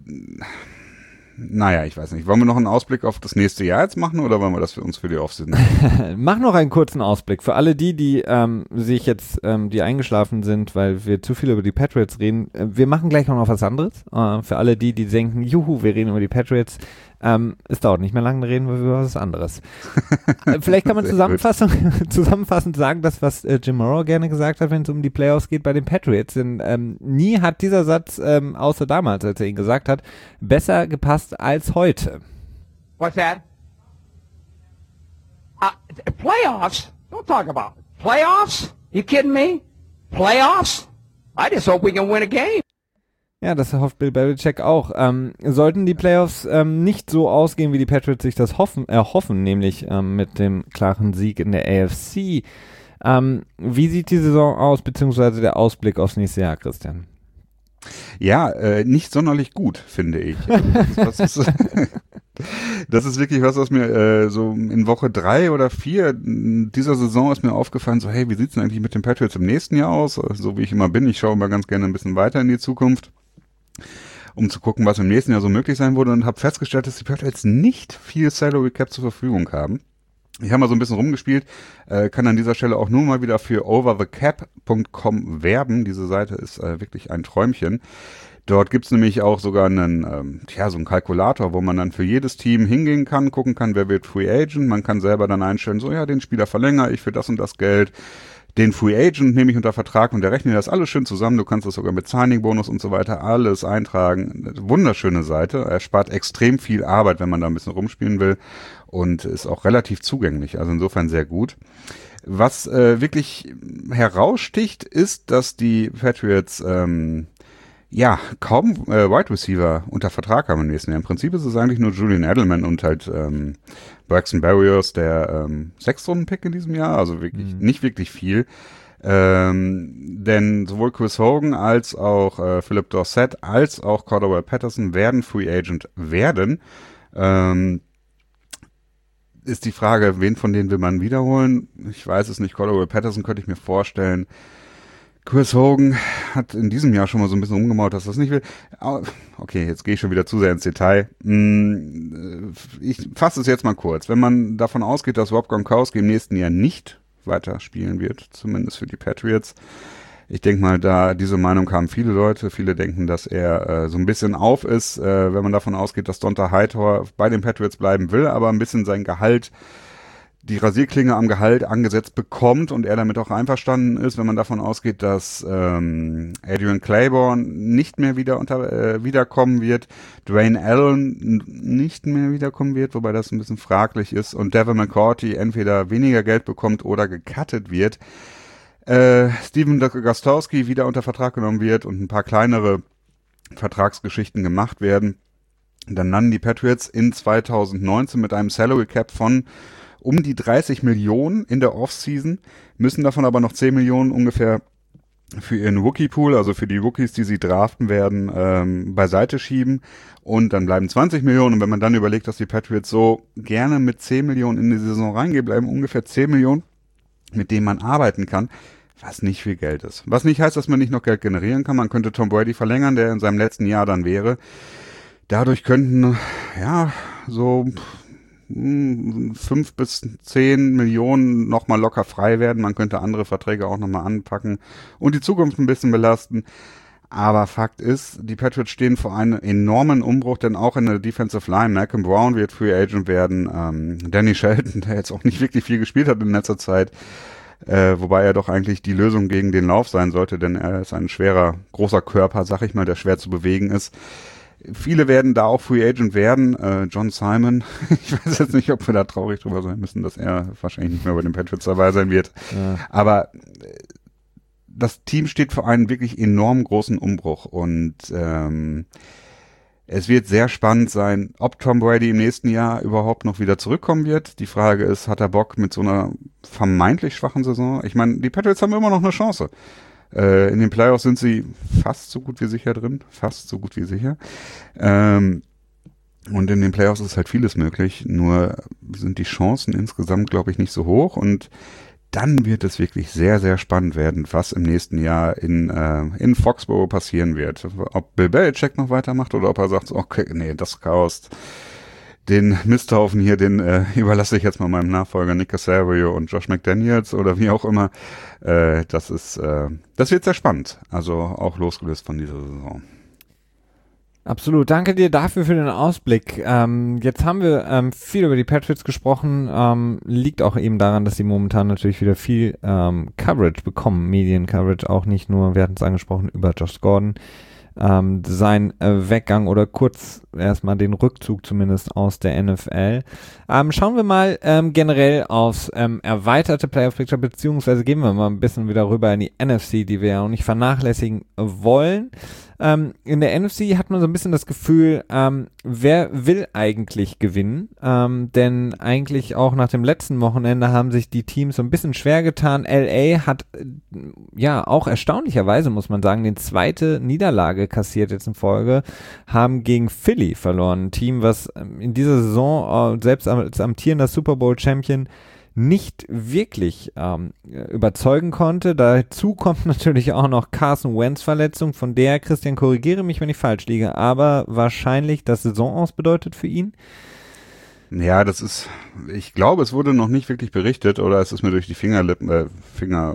naja, ich weiß nicht. Wollen wir noch einen Ausblick auf das nächste Jahr jetzt machen oder wollen wir das für uns für die Offseason? Mach noch einen kurzen Ausblick. Für alle die, die ähm, sich jetzt, ähm, die eingeschlafen sind, weil wir zu viel über die Patriots reden. Äh, wir machen gleich noch was anderes. Äh, für alle die, die denken, juhu, wir reden über die Patriots. Ähm, es dauert nicht mehr lange, reden wir über was anderes. äh, vielleicht kann man zusammenfassend sagen, dass was äh, Jim Morow gerne gesagt hat, wenn es um die Playoffs geht bei den Patriots. Denn ähm, nie hat dieser Satz, ähm, außer damals, als er ihn gesagt hat, besser gepasst als heute. What's that? Uh, playoffs? Don't talk about it. Playoffs? You kidding me? Playoffs? I just hope we can win a game. Ja, das hofft Bill Belichick auch. Ähm, sollten die Playoffs ähm, nicht so ausgehen, wie die Patriots sich das hoffen, erhoffen, nämlich ähm, mit dem klaren Sieg in der A F C, ähm, wie sieht die Saison aus, beziehungsweise der Ausblick aufs nächste Jahr, Christian? Ja, äh, nicht sonderlich gut, finde ich. Das ist, das ist wirklich was, was mir äh, so in Woche drei oder vier dieser Saison ist mir aufgefallen, so hey, wie sieht's denn eigentlich mit den Patriots im nächsten Jahr aus? So wie ich immer bin, ich schaue immer ganz gerne ein bisschen weiter in die Zukunft, um zu gucken, was im nächsten Jahr so möglich sein würde und habe festgestellt, dass die Patriots nicht viel Salary Cap zur Verfügung haben. Ich habe mal so ein bisschen rumgespielt, äh, kann an dieser Stelle auch nur mal wieder für over the cap Punkt com werben. Diese Seite ist äh, wirklich ein Träumchen. Dort gibt's nämlich auch sogar einen, ähm, ja, so einen Kalkulator, wo man dann für jedes Team hingehen kann, gucken kann, wer wird Free Agent. Man kann selber dann einstellen, so ja, den Spieler verlängere ich für das und das Geld. Den Free Agent nehme ich unter Vertrag und der rechnet das alles schön zusammen. Du kannst das sogar mit Signing-Bonus und so weiter alles eintragen. Wunderschöne Seite. Er spart extrem viel Arbeit, wenn man da ein bisschen rumspielen will und ist auch relativ zugänglich. Also insofern sehr gut. Was äh, wirklich heraussticht, ist, dass die Patriots ähm, ja kaum äh, Wide Receiver unter Vertrag haben im nächsten Jahr. Im Prinzip ist es eigentlich nur Julian Edelman und halt ähm, Braxton Berrios, der ähm, Sechstrunden-Pick in diesem Jahr, also wirklich mhm. nicht wirklich viel. Ähm, denn sowohl Chris Hogan als auch äh, Philip Dorsett als auch Cordell Patterson werden Free Agent werden. Ähm, ist die Frage, wen von denen will man wiederholen? Ich weiß es nicht. Cordell Patterson könnte ich mir vorstellen. Chris Hogan hat in diesem Jahr schon mal so ein bisschen umgemalt, dass das nicht will. Okay, jetzt gehe ich schon wieder zu sehr ins Detail. Ich fasse es jetzt mal kurz. Wenn man davon ausgeht, dass Rob Gronkowski im nächsten Jahr nicht weiterspielen wird, zumindest für die Patriots. Ich denke mal, da diese Meinung haben viele Leute. Viele denken, dass er äh, so ein bisschen auf ist, äh, wenn man davon ausgeht, dass Donta Hightower bei den Patriots bleiben will, aber ein bisschen sein Gehalt, die Rasierklinge am Gehalt angesetzt bekommt und er damit auch einverstanden ist, wenn man davon ausgeht, dass ähm, Adrian Claiborne nicht mehr wieder unter, äh, wiederkommen wird, Dwayne Allen nicht mehr wiederkommen wird, wobei das ein bisschen fraglich ist, und Devin McCourty entweder weniger Geld bekommt oder gecuttet wird, äh, Steven Gostkowski wieder unter Vertrag genommen wird und ein paar kleinere Vertragsgeschichten gemacht werden, dann landen die Patriots in zwanzig neunzehn mit einem Salary Cap von um die dreißig Millionen in der Offseason, müssen davon aber noch zehn Millionen ungefähr für ihren Rookie-Pool, also für die Rookies, die sie draften werden, ähm, beiseite schieben. Und dann bleiben zwanzig Millionen. Und wenn man dann überlegt, dass die Patriots so gerne mit zehn Millionen in die Saison reingehen, bleiben ungefähr zehn Millionen, mit denen man arbeiten kann, was nicht viel Geld ist. Was nicht heißt, dass man nicht noch Geld generieren kann. Man könnte Tom Brady verlängern, der in seinem letzten Jahr dann wäre. Dadurch könnten, ja, so fünf bis zehn Millionen nochmal locker frei werden. Man könnte andere Verträge auch nochmal anpacken und die Zukunft ein bisschen belasten. Aber Fakt ist, die Patriots stehen vor einem enormen Umbruch, denn auch in der Defensive Line, Malcolm Brown wird Free Agent werden, ähm, Danny Shelton, der jetzt auch nicht wirklich viel gespielt hat in letzter Zeit, äh, wobei er doch eigentlich die Lösung gegen den Lauf sein sollte, denn er ist ein schwerer, großer Körper, sag ich mal, der schwer zu bewegen ist. Viele werden da auch Free Agent werden. Äh, John Simon, ich weiß jetzt nicht, ob wir da traurig drüber sein müssen, dass er wahrscheinlich nicht mehr bei den Patriots dabei sein wird. Ja. Aber das Team steht vor einem wirklich enorm großen Umbruch und ähm, es wird sehr spannend sein, ob Tom Brady im nächsten Jahr überhaupt noch wieder zurückkommen wird. Die Frage ist, hat er Bock mit so einer vermeintlich schwachen Saison? Ich meine, die Patriots haben immer noch eine Chance. In den Playoffs sind sie fast so gut wie sicher drin, fast so gut wie sicher. Ähm, und in den Playoffs ist halt vieles möglich, nur sind die Chancen insgesamt, glaube ich, nicht so hoch. Und dann wird es wirklich sehr, sehr spannend werden, was im nächsten Jahr in, äh, in Foxborough passieren wird. Ob Bill Belichick noch weitermacht oder ob er sagt, okay, nee, das Chaos, den Misthaufen hier, den äh, überlasse ich jetzt mal meinem Nachfolger Nick Caserio und Josh McDaniels oder wie auch immer. Äh, das ist, äh, das wird sehr spannend. Also auch losgelöst von dieser Saison. Absolut. Danke dir dafür für den Ausblick. Ähm, jetzt haben wir ähm, viel über die Patriots gesprochen. Ähm, liegt auch eben daran, dass sie momentan natürlich wieder viel ähm, Coverage bekommen, Medien-Coverage, auch nicht nur, wir hatten es angesprochen, über Josh Gordon. Ähm, sein äh, Weggang oder kurz erstmal den Rückzug zumindest aus der N F L. Ähm, schauen wir mal ähm, generell aufs ähm, erweiterte Playoff-Picture, beziehungsweise gehen wir mal ein bisschen wieder rüber in die N F C, die wir ja auch nicht vernachlässigen wollen. Ähm, in der N F C hat man so ein bisschen das Gefühl, ähm, wer will eigentlich gewinnen? Ähm, denn eigentlich auch nach dem letzten Wochenende haben sich die Teams so ein bisschen schwer getan. L A hat äh, ja auch erstaunlicherweise, muss man sagen, den zweite Niederlage kassiert jetzt in Folge, haben gegen Philly verloren. Ein Team, was in dieser Saison äh, selbst als amtierender Super Bowl Champion nicht wirklich ähm, überzeugen konnte. Dazu kommt natürlich auch noch Carson Wentz Verletzung, von der, Christian, korrigiere mich, wenn ich falsch liege, aber wahrscheinlich das Saisonaus bedeutet für ihn. Ja, das ist, ich glaube, es wurde noch nicht wirklich berichtet oder es ist mir durch die Fingerlippen, äh, Finger,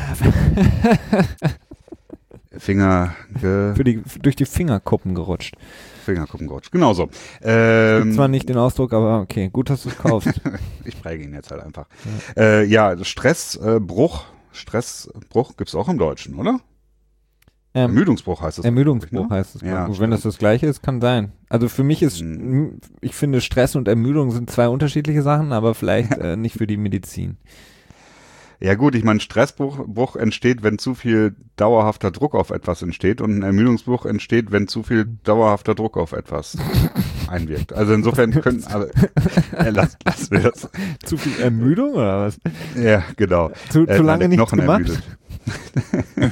Finger, ge für die, durch die Fingerkuppen gerutscht. Fingerkuppen gerutscht, genau so. Ähm, Gibt zwar nicht den Ausdruck, aber okay, gut, dass du es kaufst. Ich präge ihn jetzt halt einfach. Ja, äh, ja Stressbruch, äh, Stressbruch gibt's auch im Deutschen, oder? Ähm, Ermüdungsbruch heißt es. Ermüdungsbruch ich, ne? heißt es. Ja, gut, wenn das das Gleiche ist, kann sein. Also für mich ist, hm. ich finde, Stress und Ermüdung sind zwei unterschiedliche Sachen, aber vielleicht ja. äh, nicht für die Medizin. Ja gut, ich meine, Stressbruch Bruch entsteht, wenn zu viel dauerhafter Druck auf etwas entsteht und ein Ermüdungsbruch entsteht, wenn zu viel dauerhafter Druck auf etwas einwirkt. Also insofern können, also, ja, lass, lass wir das. Zu viel Ermüdung oder was? Ja, genau. Zu, äh, zu lange nichts gemacht?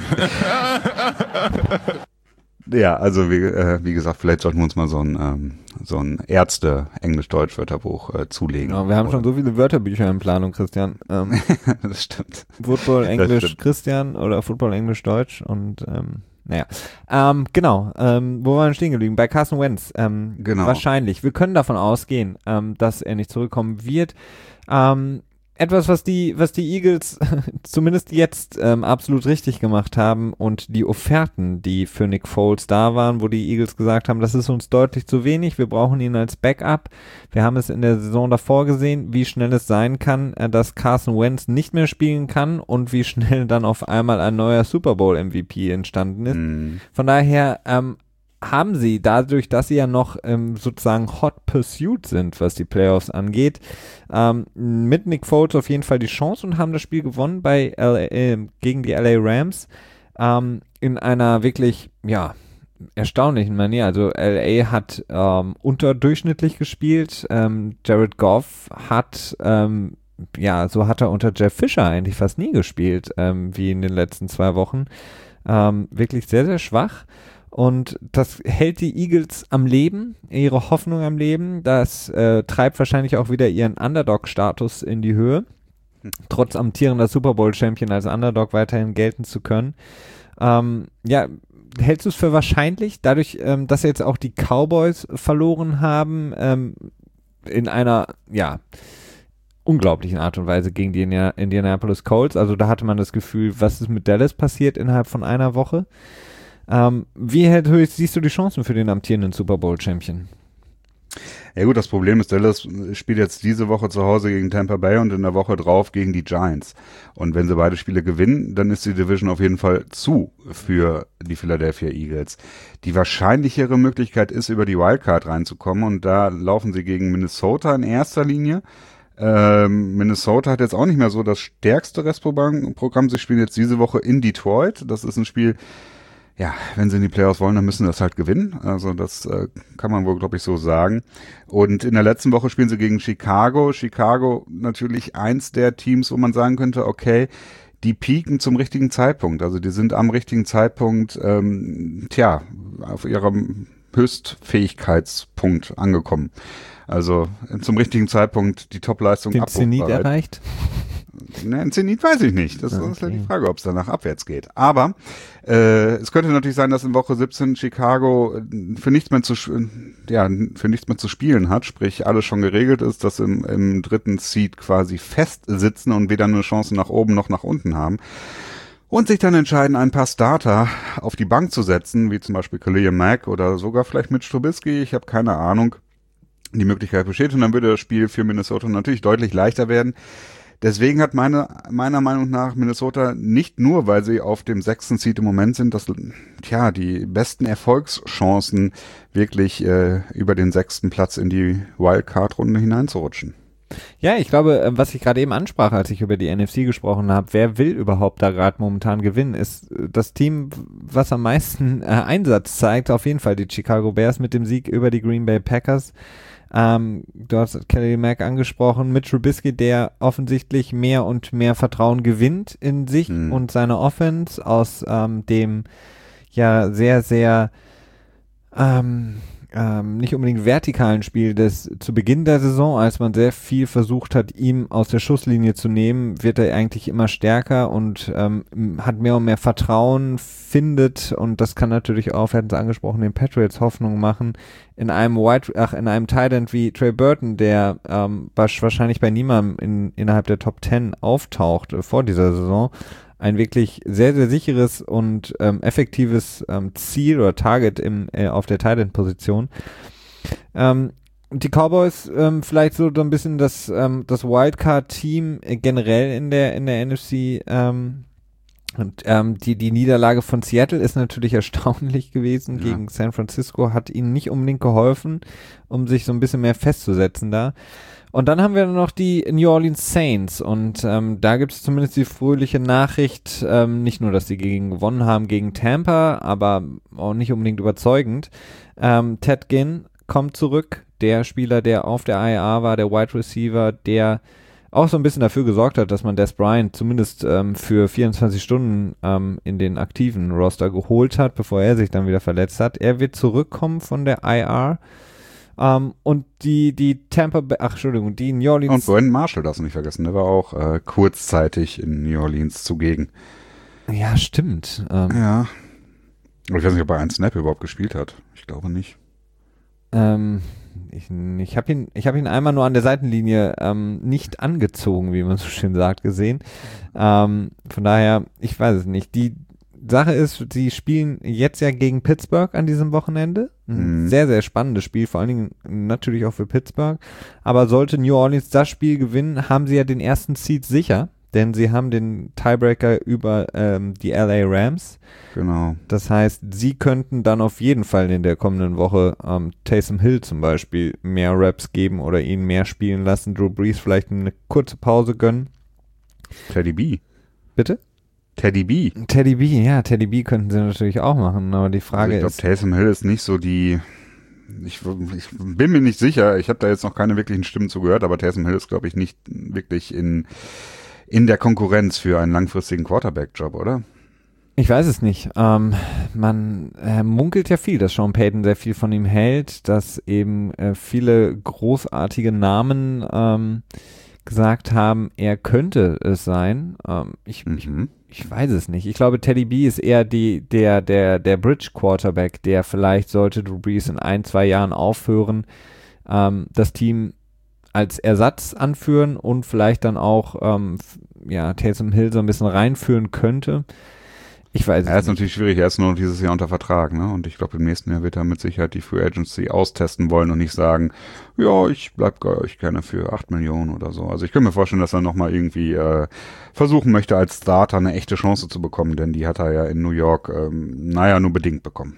Ja, also wie, äh, wie gesagt, vielleicht sollten wir uns mal so ein, ähm, so ein Ärzte-Englisch-Deutsch-Wörterbuch äh, zulegen. Ja, wir haben oder. schon so viele Wörterbücher in Planung, Christian. Ähm, Das stimmt. Football Englisch stimmt. Christian oder Football Englisch Deutsch und ähm, naja. Ähm, genau, ähm, wo waren wir stehen geblieben? Bei Carson Wentz. Ähm, Genau. Wahrscheinlich. Wir können davon ausgehen, ähm, dass er nicht zurückkommen wird. Ähm, etwas, was die, was die Eagles zumindest jetzt ähm, absolut richtig gemacht haben und die Offerten, die für Nick Foles da waren, wo die Eagles gesagt haben, das ist uns deutlich zu wenig, wir brauchen ihn als Backup. Wir haben es in der Saison davor gesehen, wie schnell es sein kann, äh, dass Carson Wentz nicht mehr spielen kann und wie schnell dann auf einmal ein neuer Super Bowl M V P entstanden ist. Mhm. Von daher ähm, haben sie, dadurch, dass sie ja noch ähm, sozusagen Hot Pursuit sind, was die Playoffs angeht, ähm, mit Nick Foles auf jeden Fall die Chance und haben das Spiel gewonnen bei L A, äh, gegen die L A Rams ähm, in einer wirklich, ja, erstaunlichen Manier. Also L A hat ähm, unterdurchschnittlich gespielt, ähm, Jared Goff hat ähm, ja, so hat er unter Jeff Fisher eigentlich fast nie gespielt, ähm, wie in den letzten zwei Wochen. Ähm, wirklich sehr, sehr schwach. Und das hält die Eagles am Leben, ihre Hoffnung am Leben. Das äh, treibt wahrscheinlich auch wieder ihren Underdog-Status in die Höhe. Trotz amtierender Super Bowl-Champion als Underdog weiterhin gelten zu können. Ähm, ja, hältst du es für wahrscheinlich, dadurch, ähm, dass jetzt auch die Cowboys verloren haben, ähm, in einer, ja, unglaublichen Art und Weise gegen die Indianapolis Colts? Also da hatte man das Gefühl, was ist mit Dallas passiert innerhalb von einer Woche? Ähm, wie halt, siehst du die Chancen für den amtierenden Super Bowl-Champion? Ja gut, das Problem ist, Dallas spielt jetzt diese Woche zu Hause gegen Tampa Bay und in der Woche drauf gegen die Giants. Und wenn sie beide Spiele gewinnen, dann ist die Division auf jeden Fall zu für die Philadelphia Eagles. Die wahrscheinlichere Möglichkeit ist, über die Wildcard reinzukommen und da laufen sie gegen Minnesota in erster Linie. Ähm, Minnesota hat jetzt auch nicht mehr so das stärkste Restprogramm. Sie spielen jetzt diese Woche in Detroit. Das ist ein Spiel, ja, wenn sie in die Playoffs wollen, dann müssen sie das halt gewinnen. Also das äh, kann man wohl, glaube ich, so sagen. Und in der letzten Woche spielen sie gegen Chicago. Chicago natürlich eins der Teams, wo man sagen könnte, okay, die pieken zum richtigen Zeitpunkt. Also die sind am richtigen Zeitpunkt, ähm, tja, auf ihrem Höchstfähigkeitspunkt angekommen. Also zum richtigen Zeitpunkt die Top-Leistung den Zenit abrufbereit. erreicht? Ne, ein Zenit weiß ich nicht. Das Okay. ist ja die Frage, ob es danach abwärts geht. Aber äh, es könnte natürlich sein, dass in Woche siebzehn Chicago äh, für nichts mehr zu ja für nichts mehr zu spielen hat, sprich alles schon geregelt ist, dass im, im dritten Seed quasi festsitzen und weder eine Chance nach oben noch nach unten haben. Und sich dann entscheiden, ein paar Starter auf die Bank zu setzen, wie zum Beispiel Khalil Mack oder sogar vielleicht Mitch Trubisky. Ich habe keine Ahnung. Die Möglichkeit besteht und dann würde das Spiel für Minnesota natürlich deutlich leichter werden. Deswegen hat meine, meiner Meinung nach Minnesota nicht nur, weil sie auf dem sechsten Seed im Moment sind, das, tja, die besten Erfolgschancen wirklich äh, über den sechsten Platz in die Wildcard-Runde hineinzurutschen. Ja, ich glaube, äh, was ich gerade eben ansprach, als ich über die N F C gesprochen habe, wer will überhaupt da gerade momentan gewinnen, ist äh, das Team, was am meisten äh, Einsatz zeigt, auf jeden Fall die Chicago Bears mit dem Sieg über die Green Bay Packers. Ähm, du hast Khalil Mack angesprochen, Mitch Trubisky, der offensichtlich mehr und mehr Vertrauen gewinnt in sich hm. und seine Offense aus ähm, dem ja sehr, sehr ähm, ähm, nicht unbedingt vertikalen Spiel des zu Beginn der Saison, als man sehr viel versucht hat, ihm aus der Schusslinie zu nehmen, wird er eigentlich immer stärker und ähm, hat mehr und mehr Vertrauen, findet, und das kann natürlich auch, wir hatten es angesprochen, den Patriots Hoffnung machen, in einem Wide, ach, in einem Tight End wie Trey Burton, der ähm, wahrscheinlich bei niemandem in, innerhalb der Top Ten auftaucht äh, vor dieser Saison, ein wirklich sehr, sehr sicheres und ähm, effektives ähm, Ziel oder Target im, äh, auf der Tight End-Position. Ähm, die Cowboys ähm, vielleicht so ein bisschen das, ähm, das Wildcard-Team äh, generell in der, in der N F C. Ähm, und ähm, die, die Niederlage von Seattle ist natürlich erstaunlich gewesen ja. gegen San Francisco, hat ihnen nicht unbedingt geholfen, um sich so ein bisschen mehr festzusetzen da. Und dann haben wir noch die New Orleans Saints und ähm, da gibt es zumindest die fröhliche Nachricht, ähm, nicht nur, dass sie gegen gewonnen haben gegen Tampa, aber auch nicht unbedingt überzeugend. Ähm, Ted Ginn kommt zurück, der Spieler, der auf der I R war, der Wide Receiver, der auch so ein bisschen dafür gesorgt hat, dass man Dez Bryant zumindest ähm, für vierundzwanzig Stunden ähm, in den aktiven Roster geholt hat, bevor er sich dann wieder verletzt hat. Er wird zurückkommen von der I R. Ähm, und die, die Tampa Bay, ach, Entschuldigung, die New Orleans. Und Brandon Marshall darfst du nicht vergessen, der war auch äh, kurzzeitig in New Orleans zugegen. Ja, stimmt. Ähm, Ja. Ich weiß nicht, ob er einen Snap überhaupt gespielt hat. Ich glaube nicht. ähm, ich ich habe ihn, ich hab ihn einmal nur an der Seitenlinie ähm, nicht angezogen, wie man so schön sagt, gesehen. Ähm, von daher, ich weiß es nicht. Die Sache ist, sie spielen jetzt ja gegen Pittsburgh an diesem Wochenende. Ein Mhm. sehr, sehr spannendes Spiel, vor allen Dingen natürlich auch für Pittsburgh. Aber sollte New Orleans das Spiel gewinnen, haben sie ja den ersten Seed sicher, denn sie haben den Tiebreaker über ähm, die L A Rams. Genau. Das heißt, sie könnten dann auf jeden Fall in der kommenden Woche ähm, Taysom Hill zum Beispiel mehr Raps geben oder ihn mehr spielen lassen, Drew Brees vielleicht eine kurze Pause gönnen. Teddy B. Bitte? Teddy B. Teddy B, ja, Teddy B könnten sie natürlich auch machen, aber die Frage Also ich ist, glaube, Taysom Hill ist nicht so die. Ich, ich bin mir nicht sicher. Ich habe da jetzt noch keine wirklichen Stimmen zu gehört, aber Taysom Hill ist, glaube ich, nicht wirklich in in der Konkurrenz für einen langfristigen Quarterback-Job, oder? ich weiß es nicht. Ähm, man äh, munkelt ja viel, dass Sean Payton sehr viel von ihm hält, dass eben äh, viele großartige Namen ähm, gesagt haben, er könnte es sein. Ähm, ich, ich, Mhm. ich weiß es nicht. Ich glaube, Teddy B ist eher die, der, der, der Bridge-Quarterback, der vielleicht sollte Drew Brees in ein, zwei Jahren aufhören, ähm, das Team als Ersatz anführen und vielleicht dann auch ähm, f- ja, Taysom Hill so ein bisschen reinführen könnte. Ich weiß Er es ist nicht. natürlich schwierig, er ist nur noch dieses Jahr unter Vertrag, ne? Und ich glaube, im nächsten Jahr wird er mit Sicherheit die Free Agency austesten wollen und nicht sagen, ja, ich bleib bei euch gerne für acht Millionen oder so. Also ich kann mir vorstellen, dass er nochmal irgendwie äh, versuchen möchte, als Starter eine echte Chance zu bekommen, denn die hat er ja in New York, ähm, naja, nur bedingt bekommen.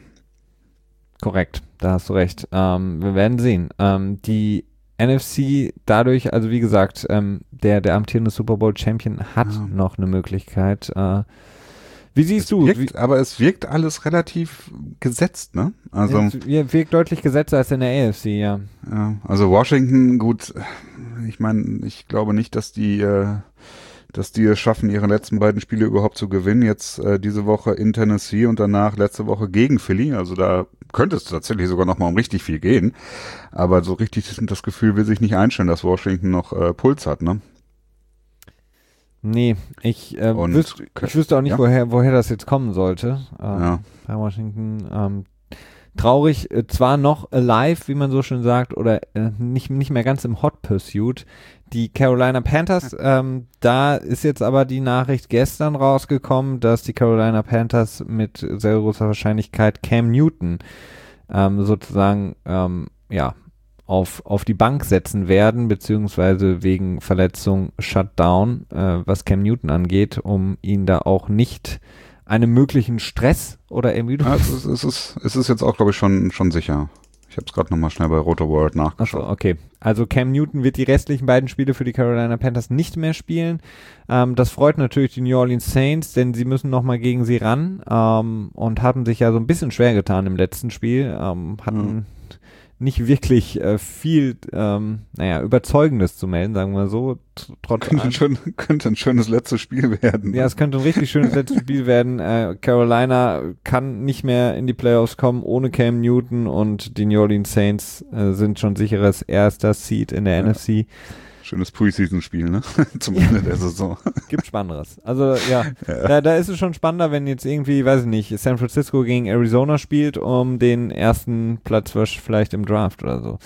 Korrekt, da hast du recht. Ähm, wir werden sehen. Ähm, die N F C dadurch, also wie gesagt, ähm, der, der amtierende Super Bowl Champion hat Ja. noch eine Möglichkeit. Äh, wie siehst du? Wirkt, aber es wirkt alles relativ gesetzt, ne? Also, Wie, es wirkt deutlich gesetzter als in der A F C, ja. ja, also Washington, gut, ich meine, ich glaube nicht, dass die, äh, dass die es schaffen, ihre letzten beiden Spiele überhaupt zu gewinnen. Jetzt äh, diese Woche in Tennessee und danach letzte Woche gegen Philly. Also da könnte es tatsächlich sogar noch mal um richtig viel gehen. Aber so richtig das Gefühl will sich nicht einstellen, dass Washington noch äh, Puls hat, ne? Nee, ich, äh, Und- wüsste, ich wüsste auch nicht, ja. woher, woher das jetzt kommen sollte. Ähm, Ja. Bei Washington. Ähm, traurig, äh, zwar noch alive, wie man so schön sagt, oder äh, nicht, nicht mehr ganz im Hot Pursuit. Die Carolina Panthers, ähm, da ist jetzt aber die Nachricht gestern rausgekommen, dass die Carolina Panthers mit sehr großer Wahrscheinlichkeit Cam Newton ähm, sozusagen ähm, ja, auf, auf die Bank setzen werden, beziehungsweise wegen Verletzung Shutdown, äh, was Cam Newton angeht, um ihn da auch nicht einem möglichen Stress oder Ermüdung. Ja, es, ist, es, ist, es ist jetzt auch, glaube ich, schon, schon sicher. Ich habe es gerade nochmal schnell bei Roto World Achso, nachgeschaut. okay. Also Cam Newton wird die restlichen beiden Spiele für die Carolina Panthers nicht mehr spielen. Ähm, das freut natürlich die New Orleans Saints, denn sie müssen nochmal gegen sie ran ähm, und haben sich ja so ein bisschen schwer getan im letzten Spiel. Ähm, hatten nicht wirklich äh, viel, ähm, naja, Überzeugendes zu melden, sagen wir so. T- Trotz Könnte, allem- ein schön, könnte ein schönes letztes Spiel werden. Ja, es könnte ein richtig schönes letztes Spiel werden. Äh, Carolina kann nicht mehr in die Playoffs kommen ohne Cam Newton und die New Orleans Saints äh, sind schon sicheres erster Seed in der Ja. N F C. Schönes Preseason-Spiel, ne? Zum Ende der Saison. Gibt Spannenderes. Also ja, Da, da ist es schon spannender, wenn jetzt irgendwie, weiß ich nicht, San Francisco gegen Arizona spielt um den ersten Platz wasch- vielleicht im Draft oder so.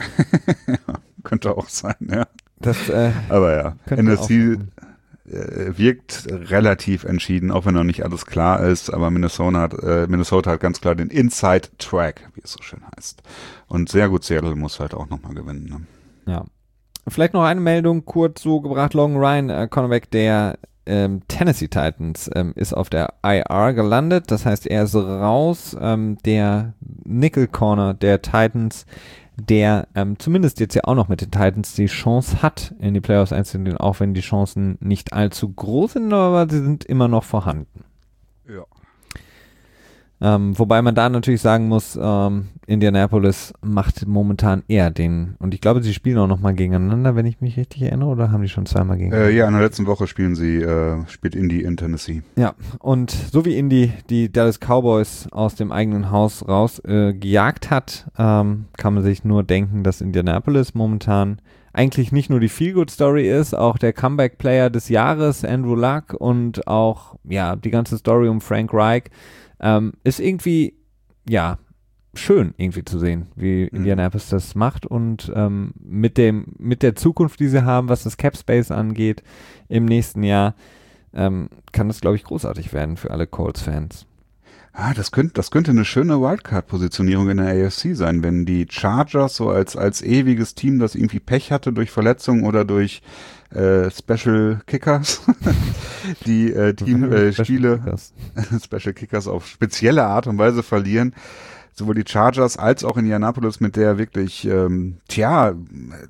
Könnte auch sein, ja. Das äh, Aber ja, könnte N F C auch- äh, wirkt relativ entschieden, auch wenn noch nicht alles klar ist. Aber Minnesota hat, äh, Minnesota hat ganz klar den Inside-Track, wie es so schön heißt. Und sehr gut, Seattle muss halt auch nochmal gewinnen. Ne? Ja. Vielleicht noch eine Meldung kurz so gebracht. Logan Ryan, äh, Cornerback der ähm, Tennessee Titans, ähm, ist auf der I R gelandet. Das heißt, er ist raus. Ähm, der Nickel Corner der Titans, der ähm, zumindest jetzt ja auch noch mit den Titans die Chance hat, in die Playoffs einzugehen, auch wenn die Chancen nicht allzu groß sind, aber sie sind immer noch vorhanden. Ja. Ähm, wobei man da natürlich sagen muss, ähm, Indianapolis macht momentan eher den, und ich glaube, sie spielen auch nochmal gegeneinander, wenn ich mich richtig erinnere, oder haben die schon zweimal gegeneinander? Äh, ja, in der letzten Woche spielen sie, äh, spielt Indy in Tennessee. Ja, und so wie Indy die Dallas Cowboys aus dem eigenen Haus raus äh, gejagt hat, ähm, kann man sich nur denken, dass Indianapolis momentan eigentlich nicht nur die Feel-Good-Story ist, auch der Comeback-Player des Jahres, Andrew Luck, und auch, ja, die ganze Story um Frank Reich, ähm, ist irgendwie, ja, schön irgendwie zu sehen, wie Mhm. Indianapolis das macht, und ähm, mit dem, mit der Zukunft, die sie haben, was das Cap-Space angeht, im nächsten Jahr, ähm, kann das, glaube ich, großartig werden für alle Colts-Fans. Ah, das könnte, das könnte eine schöne Wildcard-Positionierung in der A F C sein, wenn die Chargers so als, als ewiges Team, das irgendwie Pech hatte durch Verletzungen oder durch äh, Special Kickers, die äh, Team äh, Spiele, Special Kickers auf spezielle Art und Weise verlieren. Sowohl die Chargers als auch Indianapolis mit der wirklich, ähm, tja, äh,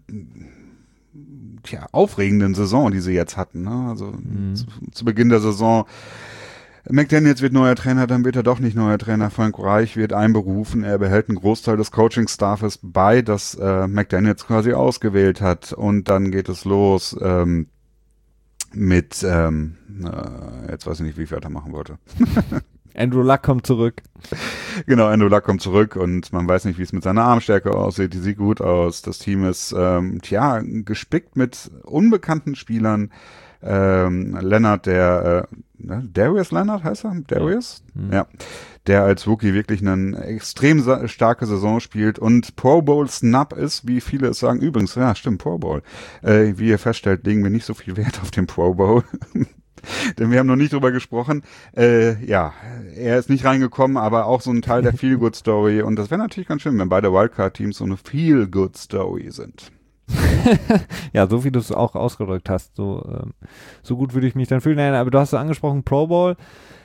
tja, aufregenden Saison, die sie jetzt hatten. Ne? Also Mhm. zu, zu Beginn der Saison, McDaniels wird neuer Trainer, dann wird er doch nicht neuer Trainer. Frank Reich wird einberufen. Er behält einen Großteil des Coaching-Staffes bei, das äh, McDaniels quasi ausgewählt hat. Und dann geht es los ähm, mit, ähm, äh, jetzt weiß ich nicht, wie ich weitermachen wollte. Andrew Luck kommt zurück. Genau, Andrew Luck kommt zurück und man weiß nicht, wie es mit seiner Armstärke aussieht. Die sieht gut aus. Das Team ist, ähm, tja, gespickt mit unbekannten Spielern. Ähm, Leonard, der, äh, Darius Leonard heißt er? Darius? Ja. Mhm. Ja. Der als Rookie wirklich eine extrem sa- starke Saison spielt und Pro Bowl Snap ist, wie viele es sagen. Übrigens, ja, stimmt, Pro Bowl. Äh, wie ihr feststellt, legen wir nicht so viel Wert auf den Pro Bowl. Denn wir haben noch nicht drüber gesprochen. Äh, ja, er ist nicht reingekommen, aber auch so ein Teil der Feel-Good-Story. Und das wäre natürlich ganz schön, wenn beide Wildcard-Teams so eine Feel-Good-Story sind. Ja, so wie du es auch ausgedrückt hast, so, ähm, so gut würde ich mich dann fühlen. Nein, aber du hast es angesprochen, Pro Bowl.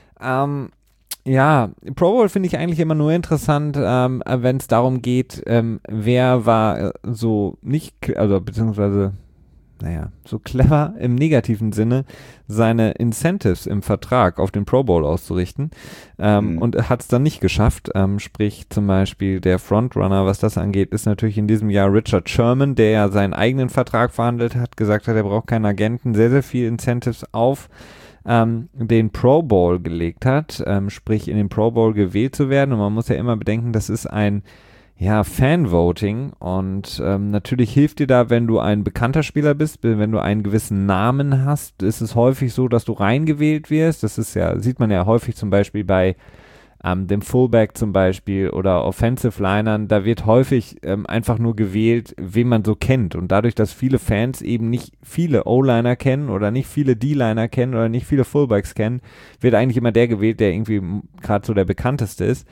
Ähm, ja, Pro Bowl finde ich eigentlich immer nur interessant, ähm, wenn es darum geht, ähm, wer war äh, so nicht, also beziehungsweise, naja, so clever im negativen Sinne, seine Incentives im Vertrag auf den Pro Bowl auszurichten, ähm, Mhm. und hat es dann nicht geschafft. Ähm, sprich zum Beispiel der Frontrunner, was das angeht, ist natürlich in diesem Jahr Richard Sherman, der ja seinen eigenen Vertrag verhandelt hat, gesagt hat, er braucht keinen Agenten, sehr, sehr viel Incentives auf ähm, den Pro Bowl gelegt hat, ähm, sprich in den Pro Bowl gewählt zu werden. Und man muss ja immer bedenken, das ist ein ja, Fanvoting, und ähm, natürlich hilft dir da, wenn du ein bekannter Spieler bist, wenn du einen gewissen Namen hast, ist es häufig so, dass du reingewählt wirst. Das ist ja, sieht man ja häufig zum Beispiel bei ähm, dem Fullback zum Beispiel oder Offensive Linern, da wird häufig ähm, einfach nur gewählt, wen man so kennt, und dadurch, dass viele Fans eben nicht viele O-Liner kennen oder nicht viele D-Liner kennen oder nicht viele Fullbacks kennen, wird eigentlich immer der gewählt, der irgendwie gerade so der bekannteste ist.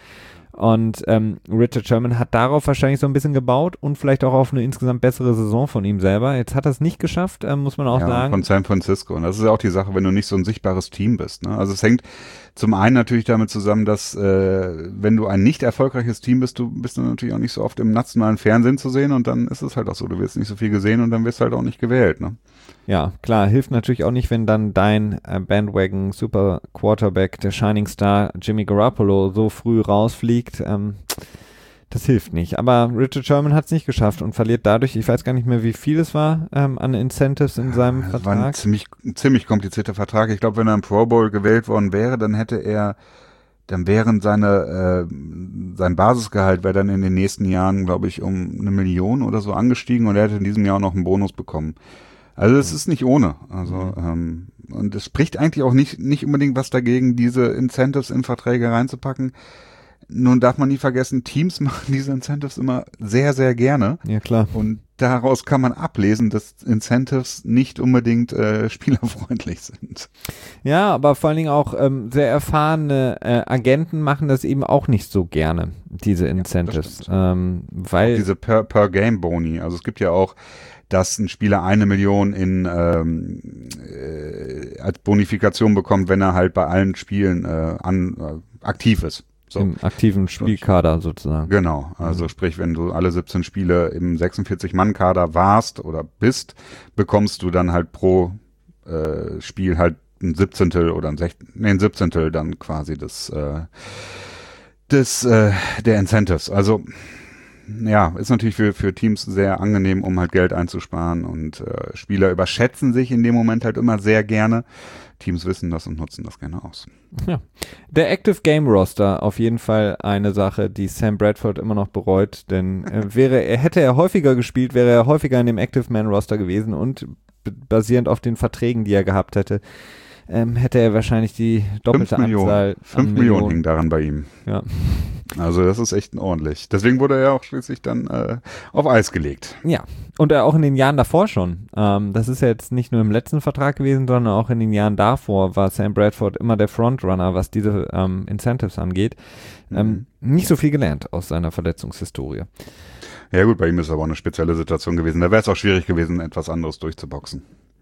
Und ähm, Richard Sherman hat darauf wahrscheinlich so ein bisschen gebaut und vielleicht auch auf eine insgesamt bessere Saison von ihm selber. Jetzt hat er es nicht geschafft, ähm, muss man auch Ja, sagen. von San Francisco. Und das ist ja auch die Sache, wenn du nicht so ein sichtbares Team bist. Ne? Also es hängt zum einen natürlich damit zusammen, dass äh, wenn du ein nicht erfolgreiches Team bist, du bist dann natürlich auch nicht so oft im nationalen Fernsehen zu sehen, und dann ist es halt auch so, du wirst nicht so viel gesehen und dann wirst du halt auch nicht gewählt. Ne? Ja, klar, hilft natürlich auch nicht, wenn dann dein äh, Bandwagon Super Quarterback, der Shining Star Jimmy Garoppolo, so früh rausfliegt. Ähm, das hilft nicht. Aber Richard Sherman hat es nicht geschafft und verliert dadurch, ich weiß gar nicht mehr, wie viel es war ähm, an Incentives in seinem Das war ein Vertrag. ziemlich, ziemlich komplizierter Vertrag. Ich glaube, wenn er im Pro Bowl gewählt worden wäre, dann hätte er, dann wären seine, äh, sein Basisgehalt wäre dann in den nächsten Jahren, glaube ich, um eine Million oder so angestiegen, und er hätte in diesem Jahr auch noch einen Bonus bekommen. Also es ist nicht ohne. Also Mhm. ähm, und es spricht eigentlich auch nicht nicht unbedingt was dagegen, diese Incentives in Verträge reinzupacken. Nun darf man nie vergessen, Teams machen diese Incentives immer sehr, sehr gerne. Ja, klar. Und daraus kann man ablesen, dass Incentives nicht unbedingt äh, spielerfreundlich sind. Ja, aber vor allen Dingen auch ähm, sehr erfahrene äh, Agenten machen das eben auch nicht so gerne, diese Incentives. stimmt. ähm, weil Diese per, per Game Boni. Also es gibt ja auch, dass ein Spieler eine Million in ähm, äh, als Bonifikation bekommt, wenn er halt bei allen Spielen äh, an, äh, aktiv ist. So. im aktiven Spielkader sozusagen. Genau, also Mhm. sprich, wenn du alle siebzehn Spiele im sechsundvierzig-Mann-Kader warst oder bist, bekommst du dann halt pro äh, Spiel halt ein Siebzehntel oder ein Sechzehntel, nee, ein Siebzehntel dann quasi des, äh, des äh, der Incentives. Also ja, ist natürlich für für Teams sehr angenehm, um halt Geld einzusparen und äh, Spieler überschätzen sich in dem Moment halt immer sehr gerne. Teams wissen das und nutzen das gerne aus. Ja. Der Active Game Roster, auf jeden Fall eine Sache, die Sam Bradford immer noch bereut, denn äh, wäre er, hätte er häufiger gespielt, wäre er häufiger in dem Active Man Roster gewesen und b- basierend auf den Verträgen, die er gehabt hätte, ähm, hätte er wahrscheinlich die doppelte Fünf Millionen, Anzahl fünf an Millionen hing daran bei ihm. Ja. Also das ist echt ordentlich. Deswegen wurde er ja auch schließlich dann äh, auf Eis gelegt. Ja, und äh, auch in den Jahren davor schon. Ähm, das ist ja jetzt nicht nur im letzten Vertrag gewesen, sondern auch in den Jahren davor war Sam Bradford immer der Frontrunner, was diese ähm, Incentives angeht. Ähm, Mhm. nicht so viel gelernt aus seiner Verletzungshistorie. Ja gut, bei ihm ist es aber auch eine spezielle Situation gewesen. Da wäre es auch schwierig gewesen, etwas anderes durchzuboxen.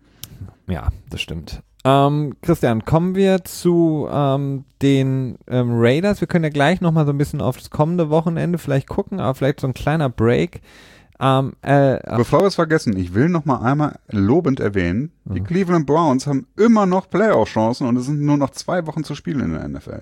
Ja, das stimmt. Ähm, Christian, kommen wir zu ähm, den ähm, Raiders. Wir können ja gleich nochmal so ein bisschen auf das kommende Wochenende vielleicht gucken, aber vielleicht so ein kleiner Break. Ähm, äh, Bevor wir es vergessen, ich will noch mal einmal lobend erwähnen, die Mhm. Cleveland Browns haben immer noch Playoff-Chancen und es sind nur noch zwei Wochen zu spielen in der N F L.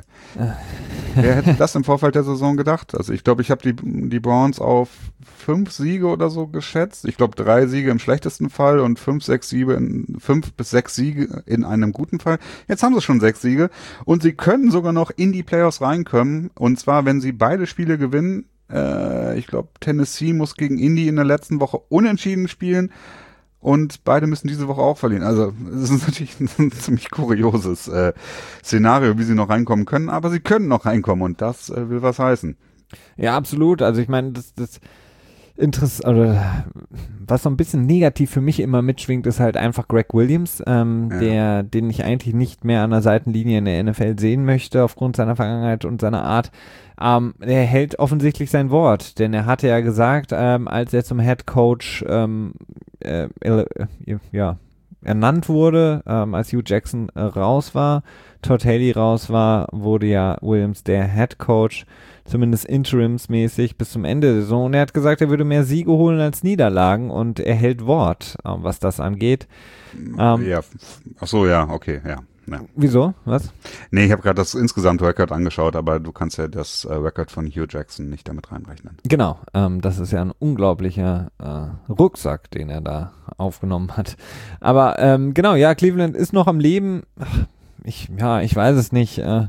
Wer hätte das im Vorfeld der Saison gedacht? Also ich glaube, ich habe die, die Browns auf fünf Siege oder so geschätzt. Ich glaube, drei Siege im schlechtesten Fall und fünf, sechs Siege in, fünf bis sechs Siege in einem guten Fall. Jetzt haben sie schon sechs Siege und sie können sogar noch in die Playoffs reinkommen. Und zwar, wenn sie beide Spiele gewinnen. Äh, ich glaube, Tennessee muss gegen Indy in der letzten Woche unentschieden spielen. Und beide müssen diese Woche auch verlieren. Also es ist natürlich ein ziemlich kurioses äh, Szenario, wie sie noch reinkommen können. Aber sie können noch reinkommen und das äh, will was heißen. Ja, absolut. Also ich meine, das, das Interess also, was so ein bisschen negativ für mich immer mitschwingt, ist halt einfach Greg Williams, ähm, Ja. der, den ich eigentlich nicht mehr an der Seitenlinie in der N F L sehen möchte, aufgrund seiner Vergangenheit und seiner Art. Ähm, er hält offensichtlich sein Wort, denn er hatte ja gesagt, ähm, als er zum Head Coach ähm, äh, äh, ja, ernannt wurde, ähm, als Hugh Jackson äh, raus war, Todd Haley raus war, wurde ja Williams der Head Coach, zumindest interimsmäßig bis zum Ende der Saison. Und er hat gesagt, er würde mehr Siege holen als Niederlagen und er hält Wort, ähm, was das angeht. Ähm, ja, ach so, ja, okay, ja. ja. Wieso? Was? Nee, ich habe gerade das insgesamte Record angeschaut, aber du kannst ja das äh, Record von Hugh Jackson nicht damit reinrechnen. Genau, ähm, das ist ja ein unglaublicher äh, Rucksack, den er da aufgenommen hat. Aber ähm, genau, ja, Cleveland ist noch am Leben. Ach, ich, ja, ich weiß es nicht. Äh,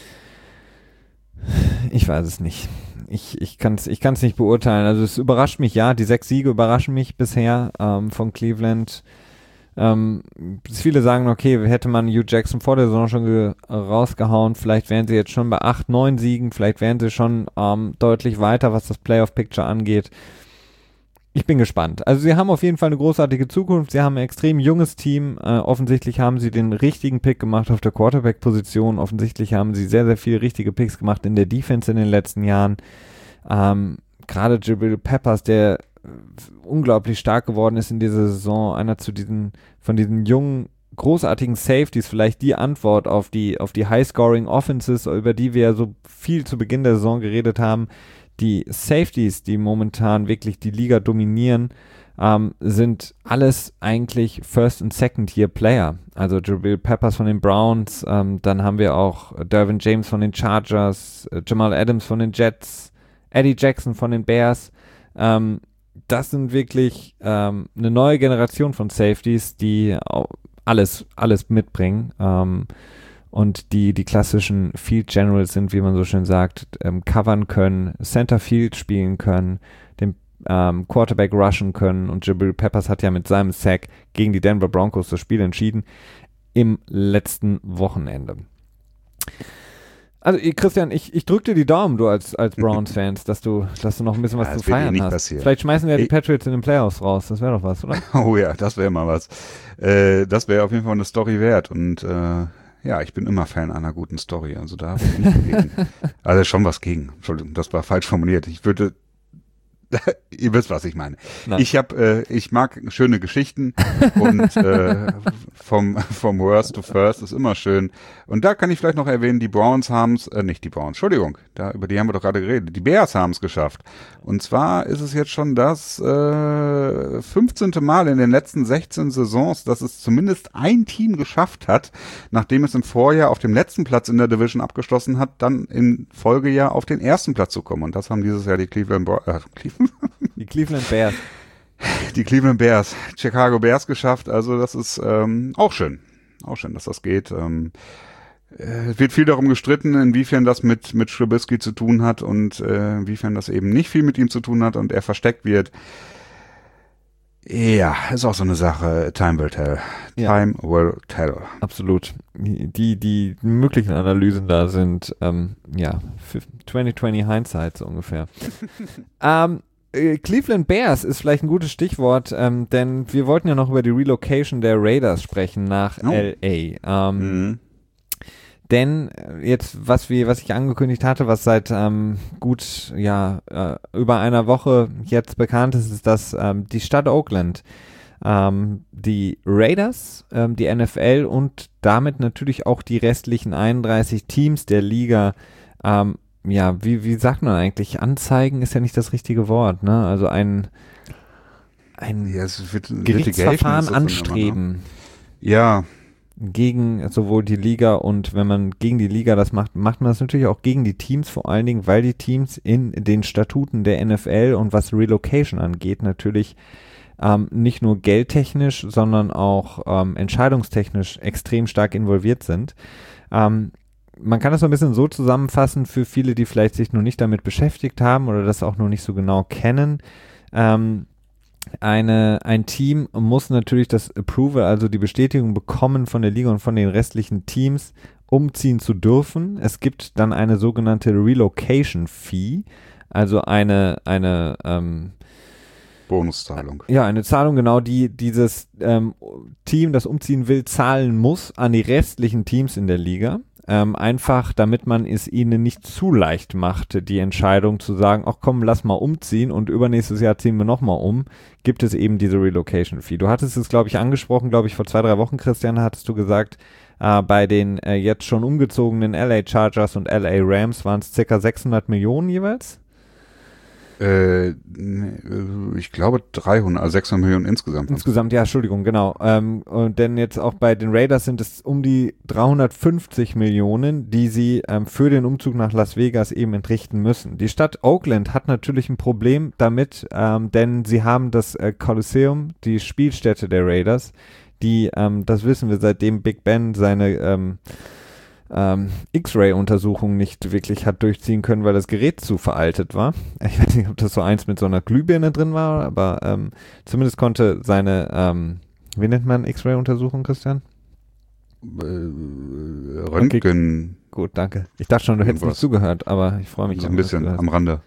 ich weiß es nicht. Ich, ich kann es ich kann's nicht beurteilen. Also es überrascht mich, ja, die sechs Siege überraschen mich bisher ähm, von Cleveland. Ähm, viele sagen, okay, hätte man Hugh Jackson vor der Saison schon ge- rausgehauen, vielleicht wären sie jetzt schon bei acht, neun Siegen, vielleicht wären sie schon ähm, deutlich weiter, was das Playoff-Picture angeht. Ich bin gespannt. Also sie haben auf jeden Fall eine großartige Zukunft, sie haben ein extrem junges Team, äh, offensichtlich haben sie den richtigen Pick gemacht auf der Quarterback-Position, offensichtlich haben sie sehr, sehr viele richtige Picks gemacht in der Defense in den letzten Jahren. Ähm, gerade Jabril Peppers, der unglaublich stark geworden ist in dieser Saison, einer zu diesen, von diesen jungen, großartigen Safeties, vielleicht die Antwort auf die, auf die High-Scoring Offenses, über die wir ja so viel zu Beginn der Saison geredet haben. Die Safeties, die momentan wirklich die Liga dominieren, ähm, sind alles eigentlich First- und Second-Year-Player. Also Jabril Peppers von den Browns, ähm, dann haben wir auch Derwin James von den Chargers, äh, Jamal Adams von den Jets, Eddie Jackson von den Bears. Ähm, das sind wirklich ähm, eine neue Generation von Safeties, die alles, alles mitbringen ähm, und die die klassischen Field Generals sind, wie man so schön sagt, ähm, covern können, Center Field spielen können, den ähm, Quarterback rushen können und Jabril Peppers hat ja mit seinem Sack gegen die Denver Broncos das Spiel entschieden im letzten Wochenende. Also Christian, ich, ich drücke dir die Daumen, du als, als Browns-Fans, dass du, dass du noch ein bisschen was Ja, zu das wird eh feiern nicht hast. passieren. Vielleicht schmeißen wir ja die Ich- Patriots in den Playoffs raus, das wäre doch was, oder? Oh ja, das wäre mal was. Äh, das wäre auf jeden Fall eine Story wert. Und äh, ja, ich bin immer Fan einer guten Story. Also da habe ich nichts gegen. Also schon was gegen. Entschuldigung, das war falsch formuliert. Ich würde Ihr wisst, was ich meine. Nein. Ich hab, äh, ich mag schöne Geschichten und äh, vom vom Worst to First ist immer schön. Und da kann ich vielleicht noch erwähnen, die Browns haben's, äh, nicht die Browns, Entschuldigung, da über die haben wir doch gerade geredet. Die Bears haben's geschafft. Und zwar ist es jetzt schon das äh, fünfzehnte Mal in den letzten sechzehn Saisons, dass es zumindest ein Team geschafft hat, nachdem es im Vorjahr auf dem letzten Platz in der Division abgeschlossen hat, dann im Folgejahr auf den ersten Platz zu kommen. Und das haben dieses Jahr die Cleveland Bra- äh, Cleveland Die Cleveland Bears. Die Cleveland Bears, Chicago Bears geschafft, also das ist ähm, auch schön, auch schön, dass das geht. Ähm, äh, es wird viel darum gestritten, inwiefern das mit mit Trubisky zu tun hat und äh, inwiefern das eben nicht viel mit ihm zu tun hat und er versteckt wird. Ja, ist auch so eine Sache, time will tell. Ja. Time will tell. Absolut. Die, die möglichen Analysen da sind, ähm, ja, zwanzig zwanzig Hindsight so ungefähr. ähm, Cleveland Bears ist vielleicht ein gutes Stichwort, ähm, denn wir wollten ja noch über die Relocation der Raiders sprechen nach Oh. L A. Ähm, Mhm. Denn jetzt, was wir, was ich angekündigt hatte, was seit ähm, gut ja äh, über einer Woche jetzt bekannt ist, ist, dass ähm, die Stadt Oakland ähm, die Raiders, ähm, die N F L und damit natürlich auch die restlichen einunddreißig Teams der Liga ähm, ja, wie, wie sagt man eigentlich? Anzeigen ist ja nicht das richtige Wort, ne? Also ein, ein Ja, es wird Gerichtsverfahren Litigation ist das anstreben immer, ne? Ja, gegen sowohl die Liga und wenn man gegen die Liga das macht, macht man das natürlich auch gegen die Teams, vor allen Dingen, weil die Teams in den Statuten der N F L und was Relocation angeht, natürlich ähm, nicht nur geldtechnisch, sondern auch ähm, entscheidungstechnisch extrem stark involviert sind. Ähm, Man kann das so ein bisschen so zusammenfassen für viele, die vielleicht sich noch nicht damit beschäftigt haben oder das auch noch nicht so genau kennen. Ähm, eine, ein Team muss natürlich das Approval, also die Bestätigung bekommen von der Liga und von den restlichen Teams, umziehen zu dürfen. Es gibt dann eine sogenannte Relocation Fee, also eine, eine ähm, Bonuszahlung. Ja, eine Zahlung, genau, die dieses ähm, Team, das umziehen will, zahlen muss an die restlichen Teams in der Liga. Ähm, einfach, damit man es ihnen nicht zu leicht macht, die Entscheidung zu sagen, ach komm, lass mal umziehen und übernächstes Jahr ziehen wir nochmal um, gibt es eben diese Relocation Fee. Du hattest es, glaube ich, angesprochen, glaube ich, vor zwei, drei Wochen, Christian, hattest du gesagt, äh, bei den äh, jetzt schon umgezogenen L A Chargers und L A Rams waren es circa sechshundert Millionen jeweils? Äh, ich glaube dreihundert, also sechshundert Millionen insgesamt. Insgesamt, ja, Entschuldigung, genau. Ähm, und denn jetzt auch bei den Raiders sind es um die dreihundertfünfzig Millionen, die sie ähm, für den Umzug nach Las Vegas eben entrichten müssen. Die Stadt Oakland hat natürlich ein Problem damit, ähm, denn sie haben das äh, Coliseum, die Spielstätte der Raiders, die, ähm, das wissen wir, seitdem Big Ben seine ähm, ähm, X-Ray-Untersuchung nicht wirklich hat durchziehen können, weil das Gerät zu veraltet war. Ich weiß nicht, ob das so eins mit so einer Glühbirne drin war, aber ähm, zumindest konnte seine, ähm, wie nennt man X-Ray-Untersuchung, Christian? Äh, Röntgen. Okay. Gut, danke. Ich dachte schon, du hättest nicht zugehört, aber ich freue mich. So ein bisschen am Rande.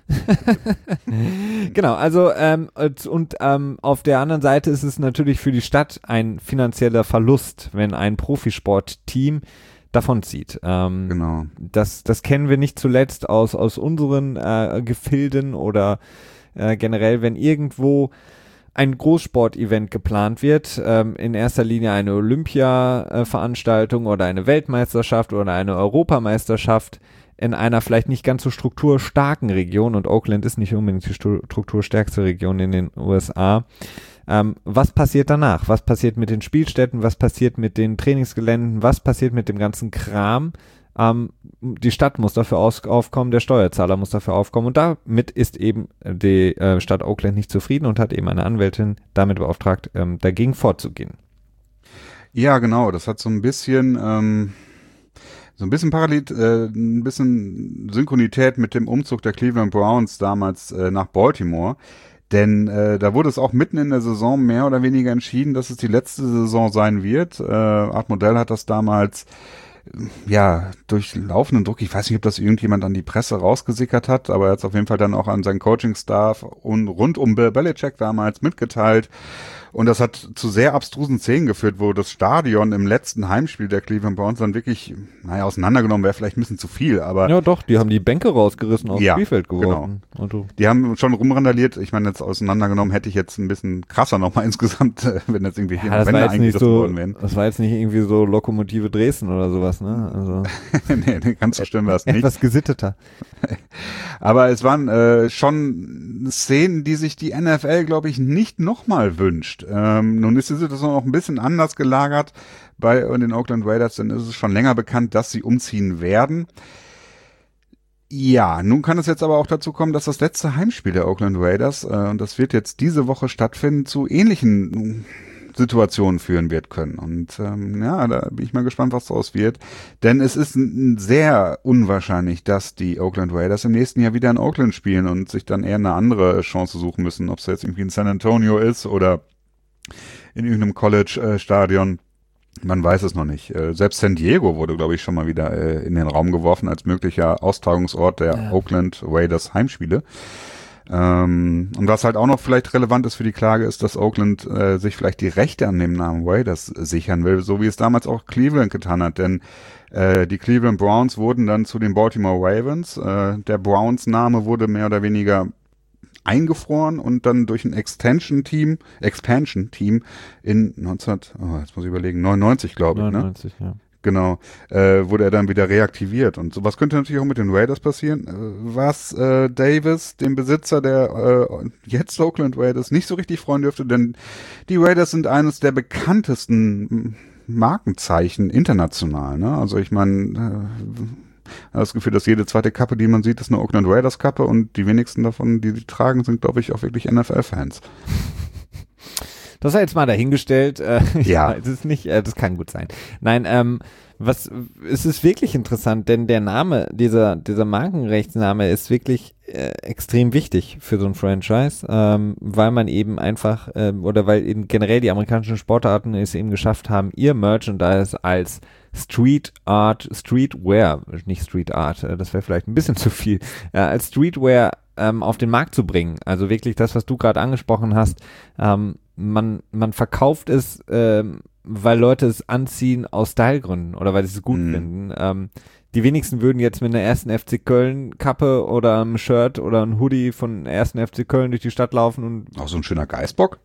Genau, also ähm, und, und ähm, auf der anderen Seite ist es natürlich für die Stadt ein finanzieller Verlust, wenn ein Profisportteam davonzieht. Ähm, Genau. Das, das kennen wir nicht zuletzt aus, aus unseren äh, Gefilden oder äh, generell, wenn irgendwo ein Großsportevent geplant wird, ähm, in erster Linie eine Olympia-Veranstaltung oder eine Weltmeisterschaft oder eine Europameisterschaft in einer vielleicht nicht ganz so strukturstarken Region, und Oakland ist nicht unbedingt die strukturstärkste Region in den U S A. Ähm, was passiert danach? Was passiert mit den Spielstätten? Was passiert mit den Trainingsgeländen? Was passiert mit dem ganzen Kram? Ähm, die Stadt muss dafür aus- aufkommen, der Steuerzahler muss dafür aufkommen, und damit ist eben die äh, Stadt Oakland nicht zufrieden und hat eben eine Anwältin damit beauftragt, ähm, dagegen vorzugehen. Ja, genau. Das hat so ein bisschen, ähm, so ein bisschen parallel, äh, ein bisschen Synchronität mit dem Umzug der Cleveland Browns damals äh, nach Baltimore. Denn äh, da wurde es auch mitten in der Saison mehr oder weniger entschieden, dass es die letzte Saison sein wird. Äh, Art Modell hat das damals äh, ja durch laufenden Druck, ich weiß nicht, ob das irgendjemand an die Presse rausgesickert hat, aber er hat es auf jeden Fall dann auch an seinen Coaching-Staff und rund um Bill Belichick damals mitgeteilt. Und das hat zu sehr abstrusen Szenen geführt, wo das Stadion im letzten Heimspiel der Cleveland Browns dann wirklich, naja, auseinandergenommen wäre vielleicht ein bisschen zu viel, aber... Ja doch, die haben die Bänke rausgerissen, aufs ja, Spielfeld geworfen. Genau. Also. Die haben schon rumrandaliert. Ich meine, jetzt auseinandergenommen hätte ich jetzt ein bisschen krasser nochmal insgesamt, wenn jetzt irgendwie ja, Wände eingerissen so, worden wären. Das war jetzt nicht irgendwie so Lokomotive Dresden oder sowas, ne? Also nee, nee, ganz so schlimm war es nicht. Etwas gesitteter. Aber es waren äh, schon Szenen, die sich die N F L, glaube ich, nicht nochmal wünscht. Ähm, nun ist die Situation auch ein bisschen anders gelagert bei den Oakland Raiders, denn ist es schon länger bekannt, dass sie umziehen werden. Ja, nun kann es jetzt aber auch dazu kommen, dass das letzte Heimspiel der Oakland Raiders, äh, und das wird jetzt diese Woche stattfinden, zu ähnlichen Situationen führen wird können. Und ähm, ja, da bin ich mal gespannt, was daraus wird. Denn es ist n- sehr unwahrscheinlich, dass die Oakland Raiders im nächsten Jahr wieder in Oakland spielen und sich dann eher eine andere Chance suchen müssen, ob es jetzt irgendwie in San Antonio ist oder in irgendeinem College-Stadion. Man weiß es noch nicht. Äh, selbst San Diego wurde, glaube ich, schon mal wieder äh, in den Raum geworfen als möglicher Austragungsort der ja. Oakland Raiders Heimspiele. Ähm, und was halt auch noch vielleicht relevant ist für die Klage, ist, dass Oakland äh, sich vielleicht die Rechte an dem Namen Raiders sichern will, so wie es damals auch Cleveland getan hat. Denn äh, die Cleveland Browns wurden dann zu den Baltimore Ravens. Äh, der Browns-Name wurde mehr oder weniger eingefroren und dann durch ein Extension-Team, Expansion-Team in neunzehn, oh, jetzt muss ich überlegen, neunundneunzig, glaube ich, neunundneunzig, ne? Ja. Genau, äh, wurde er dann wieder reaktiviert. Und sowas könnte natürlich auch mit den Raiders passieren, äh, was äh, Davis, dem Besitzer der äh, jetzt Oakland Raiders, nicht so richtig freuen dürfte, denn die Raiders sind eines der bekanntesten Markenzeichen international, ne? Also ich meine, äh, das Gefühl, dass jede zweite Kappe, die man sieht, ist eine Oakland Raiders Kappe und die wenigsten davon, die sie tragen, sind, glaube ich, auch wirklich N F L-Fans. Das sei jetzt mal dahingestellt. Äh, ja. Das ist nicht, äh, das kann gut sein. Nein, ähm, was, es ist wirklich interessant, denn der Name, dieser, dieser Markenrechtsname ist wirklich äh, extrem wichtig für so ein Franchise, ähm, weil man eben einfach, äh, oder weil eben generell die amerikanischen Sportarten es eben geschafft haben, ihr Merchandise als Street Art, Streetwear, nicht Street Art, äh, das wäre vielleicht ein bisschen zu viel, äh, als Streetwear ähm, auf den Markt zu bringen. Also wirklich das, was du gerade angesprochen hast, ähm, man, man verkauft es, ähm, weil Leute es anziehen aus Stylegründen oder weil sie es gut Mhm. finden. Ähm, die wenigsten würden jetzt mit einer ersten F C Köln Kappe oder einem Shirt oder einem Hoodie von ersten F C Köln durch die Stadt laufen und Auch so ein schöner Geißbock.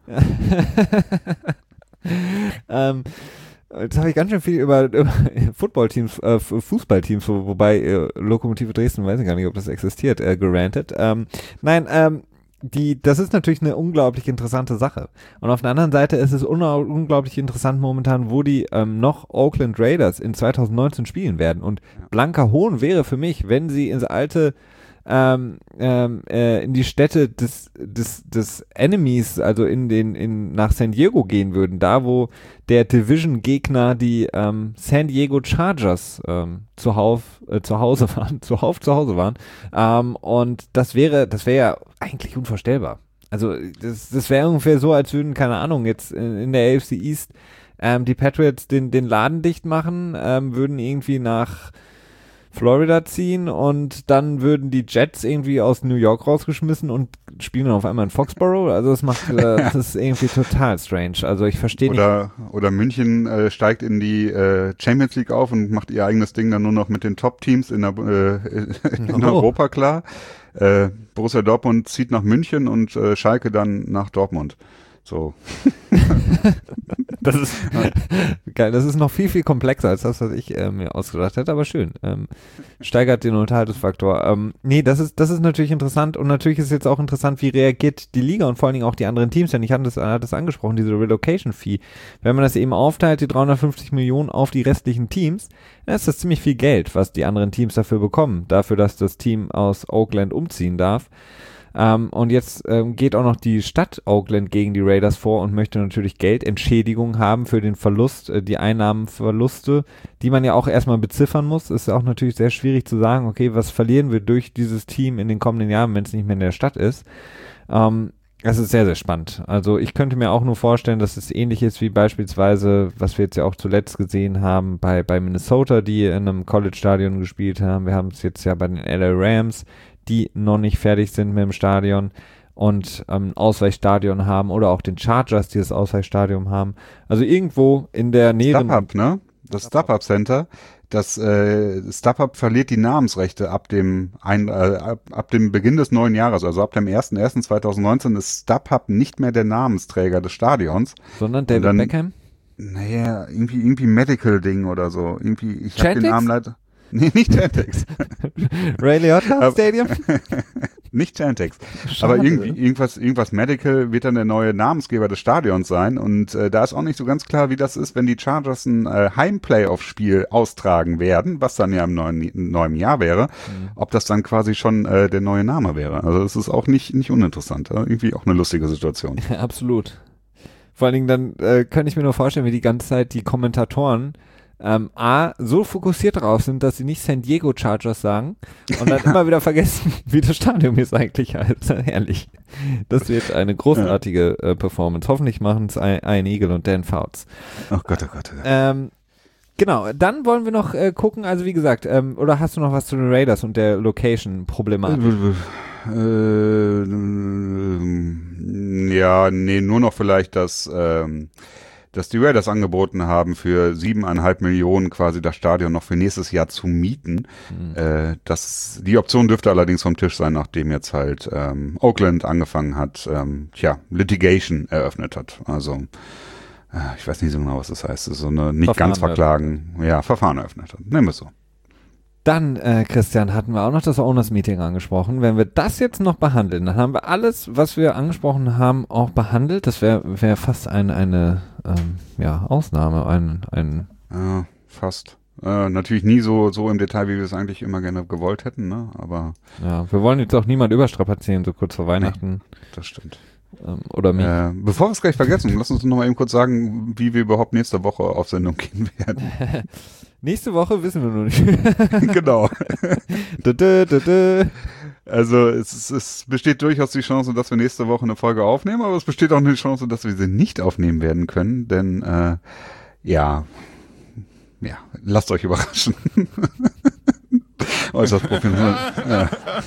ähm, jetzt habe ich ganz schön viel über, über Footballteams, äh, Fußballteams, wo, wobei äh, Lokomotive Dresden, weiß ich gar nicht, ob das existiert, äh, gerantet. Ähm, nein, ähm, die, das ist natürlich eine unglaublich interessante Sache. Und auf der anderen Seite ist es un- unglaublich interessant momentan, wo die ähm, noch Oakland Raiders in zwanzig neunzehn spielen werden. Und blanker Hohn wäre für mich, wenn sie ins alte ähm, ähm, äh, in die Städte des, des, des Enemies, also in den, in, nach San Diego gehen würden, da wo der Division-Gegner die ähm, San Diego Chargers ähm, zuhauf, äh, zu Hause waren, zuhauf zu Hause waren. Ähm, und das wäre, das wäre ja eigentlich unvorstellbar. Also das, das wäre ungefähr so, als würden, keine Ahnung, jetzt in, in der A F C East ähm, die Patriots den, den Laden dicht machen, ähm, würden irgendwie nach Florida ziehen und dann würden die Jets irgendwie aus New York rausgeschmissen und spielen dann auf einmal in Foxborough. Also das macht, äh, das ist irgendwie total strange. Also ich verstehe nicht. Oder, oder München äh, steigt in die äh, Champions League auf und macht ihr eigenes Ding dann nur noch mit den Top-Teams in, der, äh, in Oh. Europa klar. Äh, Borussia Dortmund zieht nach München und äh, Schalke dann nach Dortmund. So. Das ist geil. Das ist noch viel, viel komplexer als das, was ich äh, mir ausgedacht hätte, aber schön. Ähm, steigert den Unterhaltungsfaktor. Ähm, nee, das ist, das ist natürlich interessant und natürlich ist jetzt auch interessant, wie reagiert die Liga und vor allen Dingen auch die anderen Teams, denn ich hatte das, hatte das angesprochen, diese Relocation-Fee. Wenn man das eben aufteilt, die dreihundertfünfzig Millionen auf die restlichen Teams, dann ist das ziemlich viel Geld, was die anderen Teams dafür bekommen, dafür, dass das Team aus Oakland umziehen darf. Um, und jetzt ähm, geht auch noch die Stadt Oakland gegen die Raiders vor und möchte natürlich Geldentschädigung haben für den Verlust, äh, die Einnahmenverluste, die man ja auch erstmal beziffern muss. Ist auch natürlich sehr schwierig zu sagen, okay, was verlieren wir durch dieses Team in den kommenden Jahren, wenn es nicht mehr in der Stadt ist. Um, das ist sehr, sehr spannend. Also ich könnte mir auch nur vorstellen, dass es ähnlich ist wie beispielsweise, was wir jetzt ja auch zuletzt gesehen haben bei, bei Minnesota, die in einem College-Stadion gespielt haben. Wir haben es jetzt ja bei den L A Rams, die noch nicht fertig sind mit dem Stadion. und ähm, ein Ausweichstadion haben oder auch den Chargers, die das Ausweichstadion haben. Also irgendwo in der Nähe. StubHub, ne? Das StubHub Center, das äh, StubHub verliert die Namensrechte ab dem ein, äh, ab, ab dem Beginn des neuen Jahres, also ab dem ersten ersten zweitausendneunzehn ist StubHub nicht mehr der Namensträger des Stadions. Sondern David dann, Beckham? Naja, irgendwie irgendwie Medical-Ding oder so. Irgendwie, ich hab Chantix? den Namen leider. Nee, nicht Chantix. Ray Liotta Stadium? Nicht Chantix. Schade. Aber irgendwie, irgendwas, irgendwas Medical wird dann der neue Namensgeber des Stadions sein. Und äh, da ist auch nicht so ganz klar, wie das ist, wenn die Chargers ein äh, Heim-Playoff-Spiel austragen werden, was dann ja im neuen, neuen Jahr wäre, mhm. ob das dann quasi schon äh, der neue Name wäre. Also es ist auch nicht, nicht uninteressant. Ja? Irgendwie auch eine lustige Situation. Ja, absolut. Vor allen Dingen dann äh, kann ich mir nur vorstellen, wie die ganze Zeit die Kommentatoren Ähm, A, so fokussiert darauf sind, dass sie nicht San Diego Chargers sagen und dann immer wieder vergessen, wie das Stadion jetzt eigentlich heißt. Ehrlich. Das wird eine großartige äh, Performance. Hoffentlich machen es Ian Eagle und Dan Fouts. Oh Gott, oh Gott. Oh Gott. Ähm, genau, dann wollen wir noch äh, gucken, also wie gesagt, ähm, oder hast du noch was zu den Raiders und der Location-Problematik? Äh, ja, nee, nur noch vielleicht, dass ähm, dass die Raiders angeboten haben, für siebeneinhalb Millionen quasi das Stadion noch für nächstes Jahr zu mieten. Mhm. Äh, das, die Option dürfte allerdings vom Tisch sein, nachdem jetzt halt ähm, Oakland angefangen hat, ähm, tja, Litigation eröffnet hat. Also äh, ich weiß nicht so genau, was das heißt. Das ist so eine nicht Verfahren ganz verklagen, ja, Verfahren eröffnet hat. Nehmen wir es so. Dann, äh, Christian, hatten wir auch noch das Owners Meeting angesprochen. Wenn wir das jetzt noch behandeln, dann haben wir alles, was wir angesprochen haben, auch behandelt. Das wäre wär fast ein, eine ähm, ja, Ausnahme, ein, ein ja, fast. Äh, natürlich nie so, so im Detail, wie wir es eigentlich immer gerne gewollt hätten, ne? Aber ja, wir wollen jetzt auch niemand überstrapazieren, so kurz vor Weihnachten. Ja, das stimmt. Ähm, oder mich. Äh, bevor wir es gleich vergessen, lass uns noch mal eben kurz sagen, wie wir überhaupt nächste Woche auf Sendung gehen werden. Nächste Woche wissen wir noch nicht. Genau. dö, dö, dö, dö. Also es, es, es besteht durchaus die Chance, dass wir nächste Woche eine Folge aufnehmen, aber es besteht auch eine Chance, dass wir sie nicht aufnehmen werden können, denn äh, ja, ja, lasst euch überraschen. Äußerst professionell. Ja.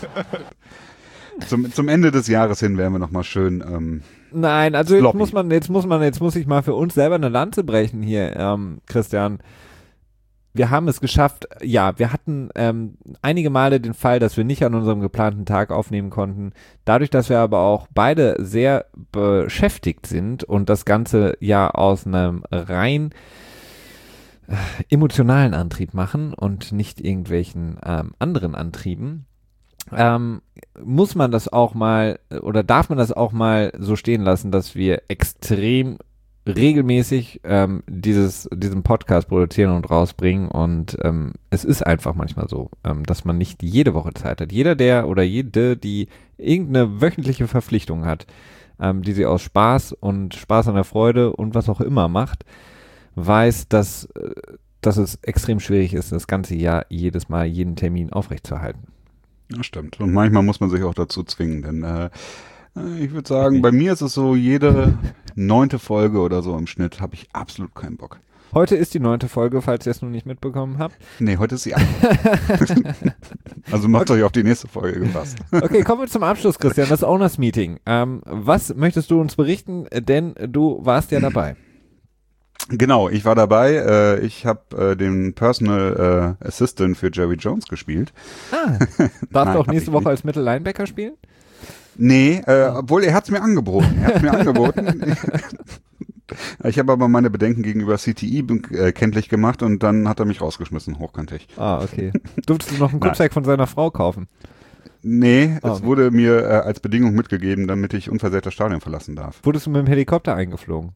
Zum, zum Ende des Jahres hin werden wir nochmal schön ähm, Nein, also jetzt sloppy. muss man, jetzt muss man, jetzt muss ich mal für uns selber eine Lanze brechen hier, ähm, Christian. Wir haben es geschafft, ja, wir hatten ähm, einige Male den Fall, dass wir nicht an unserem geplanten Tag aufnehmen konnten. Dadurch, dass wir aber auch beide sehr beschäftigt sind und das Ganze ja aus einem rein äh, emotionalen Antrieb machen und nicht irgendwelchen ähm, anderen Antrieben, ähm, muss man das auch mal oder darf man das auch mal so stehen lassen, dass wir extrem regelmäßig ähm, dieses diesen Podcast produzieren und rausbringen und ähm, es ist einfach manchmal so, ähm, dass man nicht jede Woche Zeit hat. Jeder, der oder jede, die irgendeine wöchentliche Verpflichtung hat, ähm, die sie aus Spaß und Spaß an der Freude und was auch immer macht, weiß, dass, äh, dass es extrem schwierig ist, das ganze Jahr jedes Mal jeden Termin aufrechtzuerhalten. Ja, stimmt. Und manchmal muss man sich auch dazu zwingen, denn äh, ich würde sagen, bei mir ist es so, jede neunte Folge oder so im Schnitt habe ich absolut keinen Bock. Heute ist die neunte Folge, falls ihr es noch nicht mitbekommen habt. Nee, heute ist die achte. Also macht okay. euch auf die nächste Folge gefasst. Okay, kommen wir zum Abschluss, Christian, das Owners Meeting. Ähm, was möchtest du uns berichten, denn du warst ja dabei. Genau, ich war dabei. Äh, ich habe äh, den Personal äh, Assistant für Jerry Jones gespielt. Ah, darfst du auch nächste Woche nicht. als Mittellinebacker spielen? Nee, äh, obwohl er hat es mir angeboten. Er hat mir angeboten. Ich habe aber meine Bedenken gegenüber C T E äh, kenntlich gemacht und dann hat er mich rausgeschmissen, hochkantig. Ah, okay. Durftest du noch einen Rucksack von seiner Frau kaufen? Nee, oh. es wurde mir äh, als Bedingung mitgegeben, damit ich unversehrt das Stadion verlassen darf. Wurdest du mit dem Helikopter eingeflogen?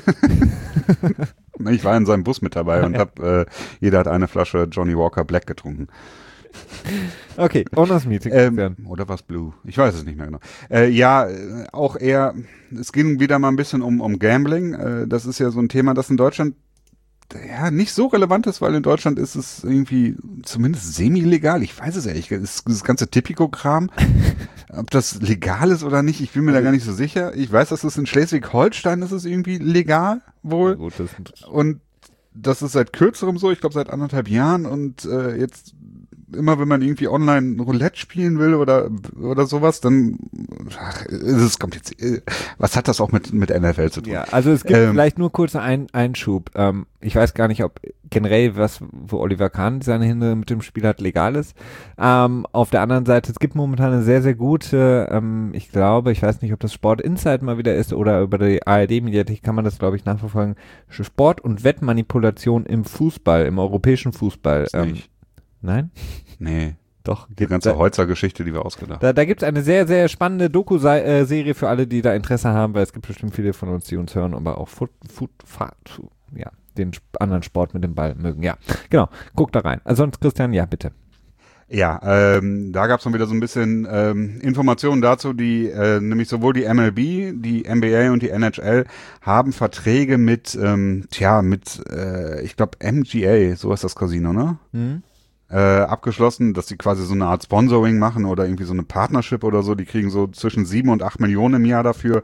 Ich war in seinem Bus mit dabei und hab, äh, jeder hat eine Flasche Johnny Walker Black getrunken. Okay, Owners Meeting. Ähm, oder was Blue? Ich weiß es nicht mehr genau. Äh, ja, auch eher, es ging wieder mal ein bisschen um, um Gambling. Äh, das ist ja so ein Thema, das in Deutschland ja nicht so relevant ist, weil in Deutschland ist es irgendwie zumindest semi-legal. Ich weiß es ehrlich, das, das ganze Tipico-Kram, ob das legal ist oder nicht, ich bin mir da gar nicht so sicher. Ich weiß, dass es in Schleswig-Holstein ist es irgendwie legal wohl. Gut, das und das ist seit kürzerem so, ich glaube seit anderthalb Jahren und äh, jetzt immer wenn man irgendwie online Roulette spielen will oder oder sowas, dann ach, es kommt jetzt, was hat das auch mit mit N F L zu tun? Ja, also es gibt ähm, vielleicht nur kurz einen Einschub. Ähm, ich weiß gar nicht, ob generell was, wo Oliver Kahn seine Hände mit dem Spiel hat, legal ist. Ähm, auf der anderen Seite, es gibt momentan eine sehr, sehr gute, ähm, ich glaube, ich weiß nicht, ob das Sport Insight mal wieder ist oder über die A R D-Mediathek kann man das, glaube ich, nachverfolgen. Sport- und Wettmanipulation im Fußball, im europäischen Fußball. Ähm, nein? Nee. Doch. Die ganze Holzer-Geschichte, die wir ausgedacht haben. Da, da gibt es eine sehr, sehr spannende Doku-Serie für alle, die da Interesse haben, weil es gibt bestimmt viele von uns, die uns hören, aber auch Foot, Foot, Fahrt, ja, den anderen Sport mit dem Ball mögen. Ja, genau. Guck da rein. Also sonst, Christian, ja, bitte. Ja, ähm, da gab es dann wieder so ein bisschen ähm, Informationen dazu, die äh, nämlich sowohl die M L B, die N B A und die N H L haben Verträge mit, ähm, tja, mit, äh, ich glaube M G A, so ist das Casino, ne? Mhm. Äh, abgeschlossen, dass die quasi so eine Art Sponsoring machen oder irgendwie so eine Partnership oder so. Die kriegen so zwischen sieben und acht Millionen im Jahr dafür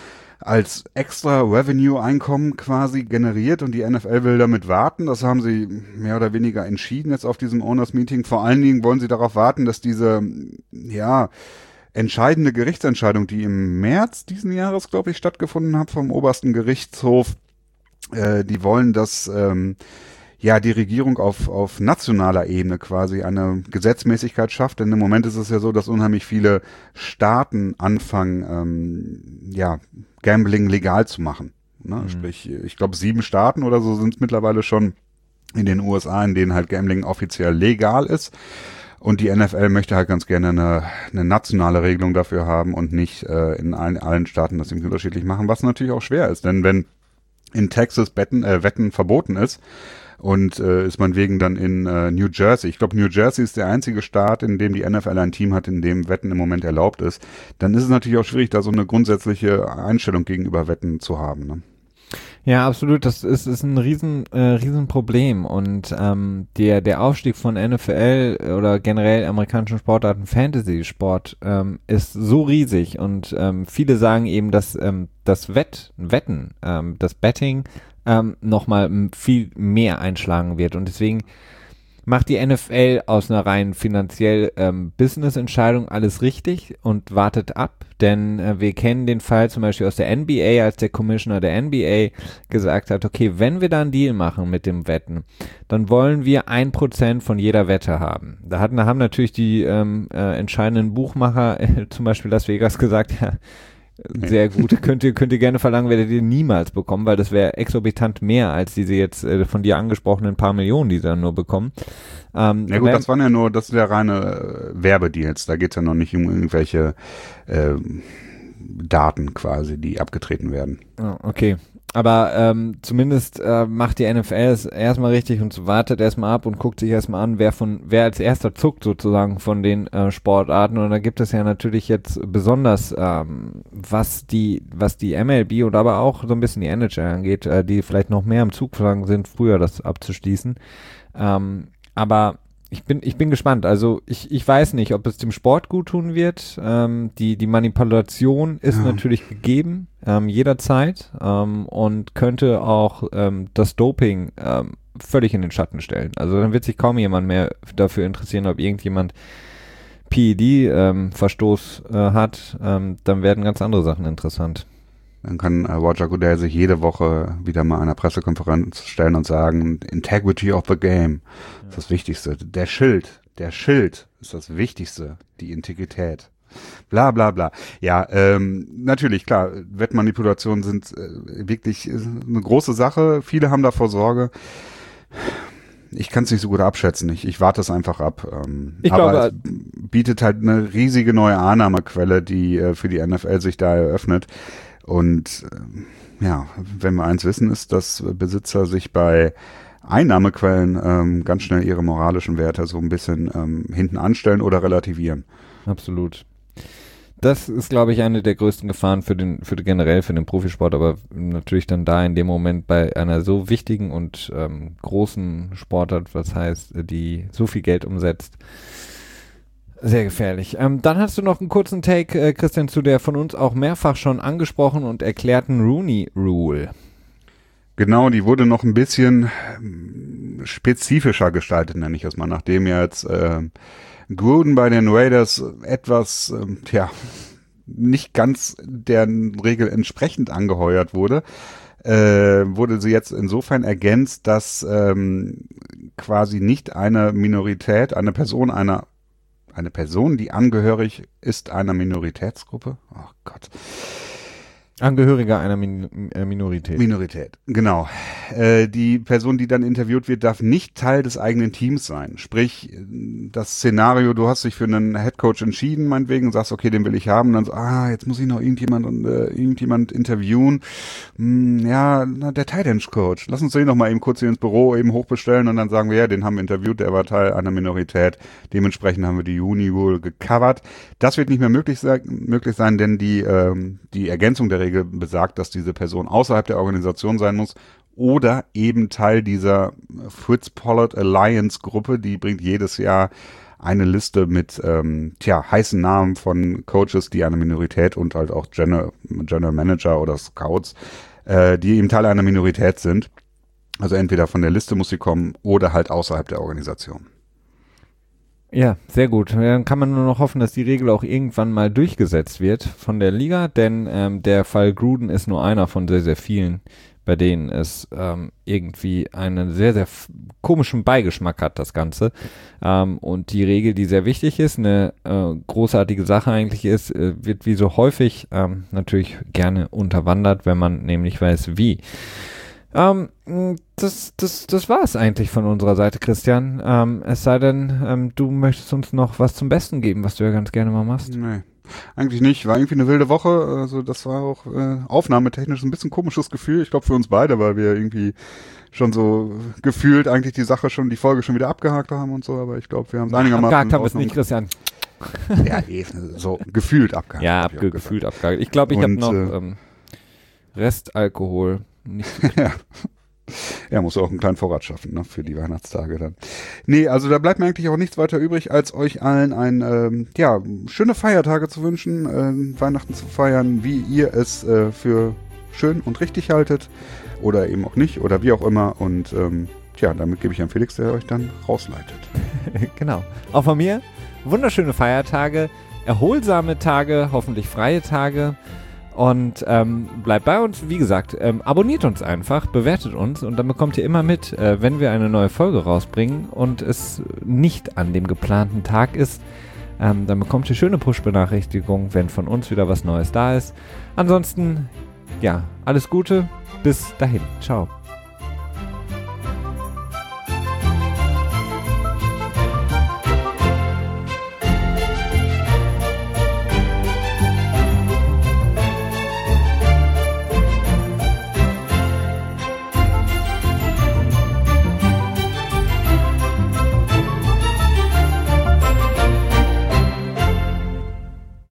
als extra Revenue-Einkommen quasi generiert und die N F L will damit warten. Das haben sie mehr oder weniger entschieden jetzt auf diesem Owners-Meeting. Vor allen Dingen wollen sie darauf warten, dass diese, ja, entscheidende Gerichtsentscheidung, die im März diesen Jahres, glaube ich, stattgefunden hat vom obersten Gerichtshof, äh, die wollen, dass ähm, ja die Regierung auf auf nationaler Ebene quasi eine Gesetzmäßigkeit schafft, denn im Moment ist es ja so, dass unheimlich viele Staaten anfangen, ähm, ja, Gambling legal zu machen. Ne? Mhm. Sprich, ich glaube sieben Staaten oder so sind es mittlerweile schon in den U S A, in denen halt Gambling offiziell legal ist. Und die N F L möchte halt ganz gerne eine, eine nationale Regelung dafür haben und nicht äh, in allen, allen Staaten das irgendwie unterschiedlich machen, was natürlich auch schwer ist, denn wenn in Texas Betten, äh, Wetten verboten ist, und äh, ist man wegen dann in äh, New Jersey. Ich glaube, New Jersey ist der einzige Staat, in dem die N F L ein Team hat, in dem Wetten im Moment erlaubt ist. Dann ist es natürlich auch schwierig, da so eine grundsätzliche Einstellung gegenüber Wetten zu haben. Ne? Ja, absolut. Das ist, ist ein riesen, äh, riesen Problem. Und ähm, der, der Aufstieg von N F L oder generell amerikanischen Sportarten, Fantasy-Sport, ähm, ist so riesig. Und ähm, viele sagen eben, dass ähm, das Wett, Wetten, ähm, das Betting ähm, nochmal viel mehr einschlagen wird. Und deswegen macht die N F L aus einer rein finanziell ähm, Business-Entscheidung alles richtig und wartet ab, denn äh, wir kennen den Fall zum Beispiel aus der N B A, als der Commissioner der N B A gesagt hat, okay, wenn wir da einen Deal machen mit dem Wetten, dann wollen wir ein Prozent von jeder Wette haben. Da hatten, da haben natürlich die ähm, äh, entscheidenden Buchmacher, äh, zum Beispiel Las Vegas, gesagt, ja, sehr gut, könnt ihr, könnt ihr gerne verlangen, werdet ihr niemals bekommen, weil das wäre exorbitant mehr als diese jetzt äh, von dir angesprochenen paar Millionen, die sie dann nur bekommen. Ähm, ja gut, das waren ja nur, das sind ja reine äh, Werbedeals, da geht's ja noch nicht um irgendwelche äh, Daten quasi, die abgetreten werden. Oh, okay. Aber ähm, zumindest äh, macht die N F L es erstmal richtig und wartet erstmal ab und guckt sich erstmal an, wer von wer als erster zuckt sozusagen von den äh, Sportarten. Und da gibt es ja natürlich jetzt besonders, ähm, was die was die M L B und aber auch so ein bisschen die N H L angeht, äh, die vielleicht noch mehr im Zug sind, früher das abzuschließen. Ähm, aber Ich bin, ich bin gespannt. Also ich, ich weiß nicht, ob es dem Sport gut tun wird. Ähm, die, die Manipulation ist ja natürlich gegeben, ähm, jederzeit, ähm, und könnte auch ähm, das Doping ähm, völlig in den Schatten stellen. Also dann wird sich kaum jemand mehr dafür interessieren, ob irgendjemand P E D-Verstoß ähm, äh, hat. Ähm, dann werden ganz andere Sachen interessant. Dann kann äh, Roger Goodell sich jede Woche wieder mal einer Pressekonferenz stellen und sagen, Integrity of the Game ja. ist das Wichtigste. Der Schild, der Schild ist das Wichtigste, die Integrität. Bla bla bla. Ja, ähm, natürlich, klar, Wettmanipulationen sind äh, wirklich äh, eine große Sache. Viele haben davor Sorge. Ich kann es nicht so gut abschätzen. Ich, ich warte es einfach ab. Ähm, ich aber glaube, es bietet halt eine riesige neue Annahmequelle, die äh, für die N F L sich da eröffnet. Und äh, ja, wenn wir eins wissen, ist, dass Besitzer sich bei Einnahmequellen ähm, ganz schnell ihre moralischen Werte so ein bisschen ähm, hinten anstellen oder relativieren. Absolut. Das ist, glaube ich, eine der größten Gefahren für den, für den generell für den Profisport, aber natürlich dann da in dem Moment bei einer so wichtigen und ähm, großen Sportart, was heißt, die so viel Geld umsetzt. Sehr gefährlich. Ähm, dann hast du noch einen kurzen Take, äh, Christian, zu der von uns auch mehrfach schon angesprochen und erklärten Rooney Rule. Genau, die wurde noch ein bisschen spezifischer gestaltet, nenne ich es mal, nachdem jetzt äh, Gruden bei den Raiders etwas, äh, tja, nicht ganz der Regel entsprechend angeheuert wurde, äh, wurde sie jetzt insofern ergänzt, dass ähm, quasi nicht eine Minorität, eine Person einer eine Person, die angehörig ist einer Minoritätsgruppe, oh Gott, Angehöriger einer Min- äh, Minorität. Minorität, genau. Äh, die Person, die dann interviewt wird, darf nicht Teil des eigenen Teams sein. Sprich, das Szenario, du hast dich für einen Headcoach entschieden, meinetwegen, sagst, okay, den will ich haben, und dann so, ah, jetzt muss ich noch irgendjemand und äh, irgendjemand interviewen. Hm, ja, na, der Tight End Coach. Lass uns den noch mal eben kurz hier ins Büro eben hochbestellen und dann sagen wir, ja, den haben wir interviewt, der war Teil einer Minorität. Dementsprechend haben wir die Uni wohl gecovert. Das wird nicht mehr möglich sein, möglich sein, denn die ähm, die Ergänzung der Regel besagt, dass diese Person außerhalb der Organisation sein muss oder eben Teil dieser Fritz Pollard Alliance Gruppe, die bringt jedes Jahr eine Liste mit ähm, tja, heißen Namen von Coaches, die eine Minorität und halt auch General, General Manager oder Scouts, äh, die eben Teil einer Minorität sind. Also entweder von der Liste muss sie kommen oder halt außerhalb der Organisation. Ja, sehr gut. Dann kann man nur noch hoffen, dass die Regel auch irgendwann mal durchgesetzt wird von der Liga, denn ähm, der Fall Gruden ist nur einer von sehr, sehr vielen, bei denen es ähm, irgendwie einen sehr, sehr f- komischen Beigeschmack hat, das Ganze. Ähm, und die Regel, die sehr wichtig ist, eine äh, großartige Sache eigentlich ist, äh, wird wie so häufig ähm, natürlich gerne unterwandert, wenn man nämlich weiß, wie. Ähm, das, das, das war es eigentlich von unserer Seite, Christian. Ähm, es sei denn, ähm, du möchtest uns noch was zum Besten geben, was du ja ganz gerne mal machst. Nee, eigentlich nicht. War irgendwie eine wilde Woche. Also das war auch äh, aufnahmetechnisch ein bisschen komisches Gefühl. Ich glaube für uns beide, weil wir irgendwie schon so gefühlt eigentlich die Sache schon, die Folge schon wieder abgehakt haben und so. Aber ich glaube, wir haben es einigermaßen... Abgehakt haben wir es nicht, Christian. Ja, eh, so gefühlt abgehakt. Ja, hab ich abge- auch gefühlt abgehakt. Ich glaube, ich habe Und, noch äh, ähm, Restalkohol. Nicht Ja. Er muss auch einen kleinen Vorrat schaffen, ne, für die Weihnachtstage dann. Nee, also da bleibt mir eigentlich auch nichts weiter übrig, als euch allen ein, ähm, ja, schöne Feiertage zu wünschen, äh, Weihnachten zu feiern, wie ihr es äh, für schön und richtig haltet oder eben auch nicht oder wie auch immer und ähm, tja, damit gebe ich an Felix, der euch dann rausleitet. Genau. Auch von mir wunderschöne Feiertage, erholsame Tage, hoffentlich freie Tage. Und ähm, bleibt bei uns, wie gesagt, ähm, abonniert uns einfach, bewertet uns und dann bekommt ihr immer mit, äh, wenn wir eine neue Folge rausbringen und es nicht an dem geplanten Tag ist, ähm, dann bekommt ihr schöne Push-Benachrichtigungen, wenn von uns wieder was Neues da ist. Ansonsten, ja, alles Gute, bis dahin, ciao.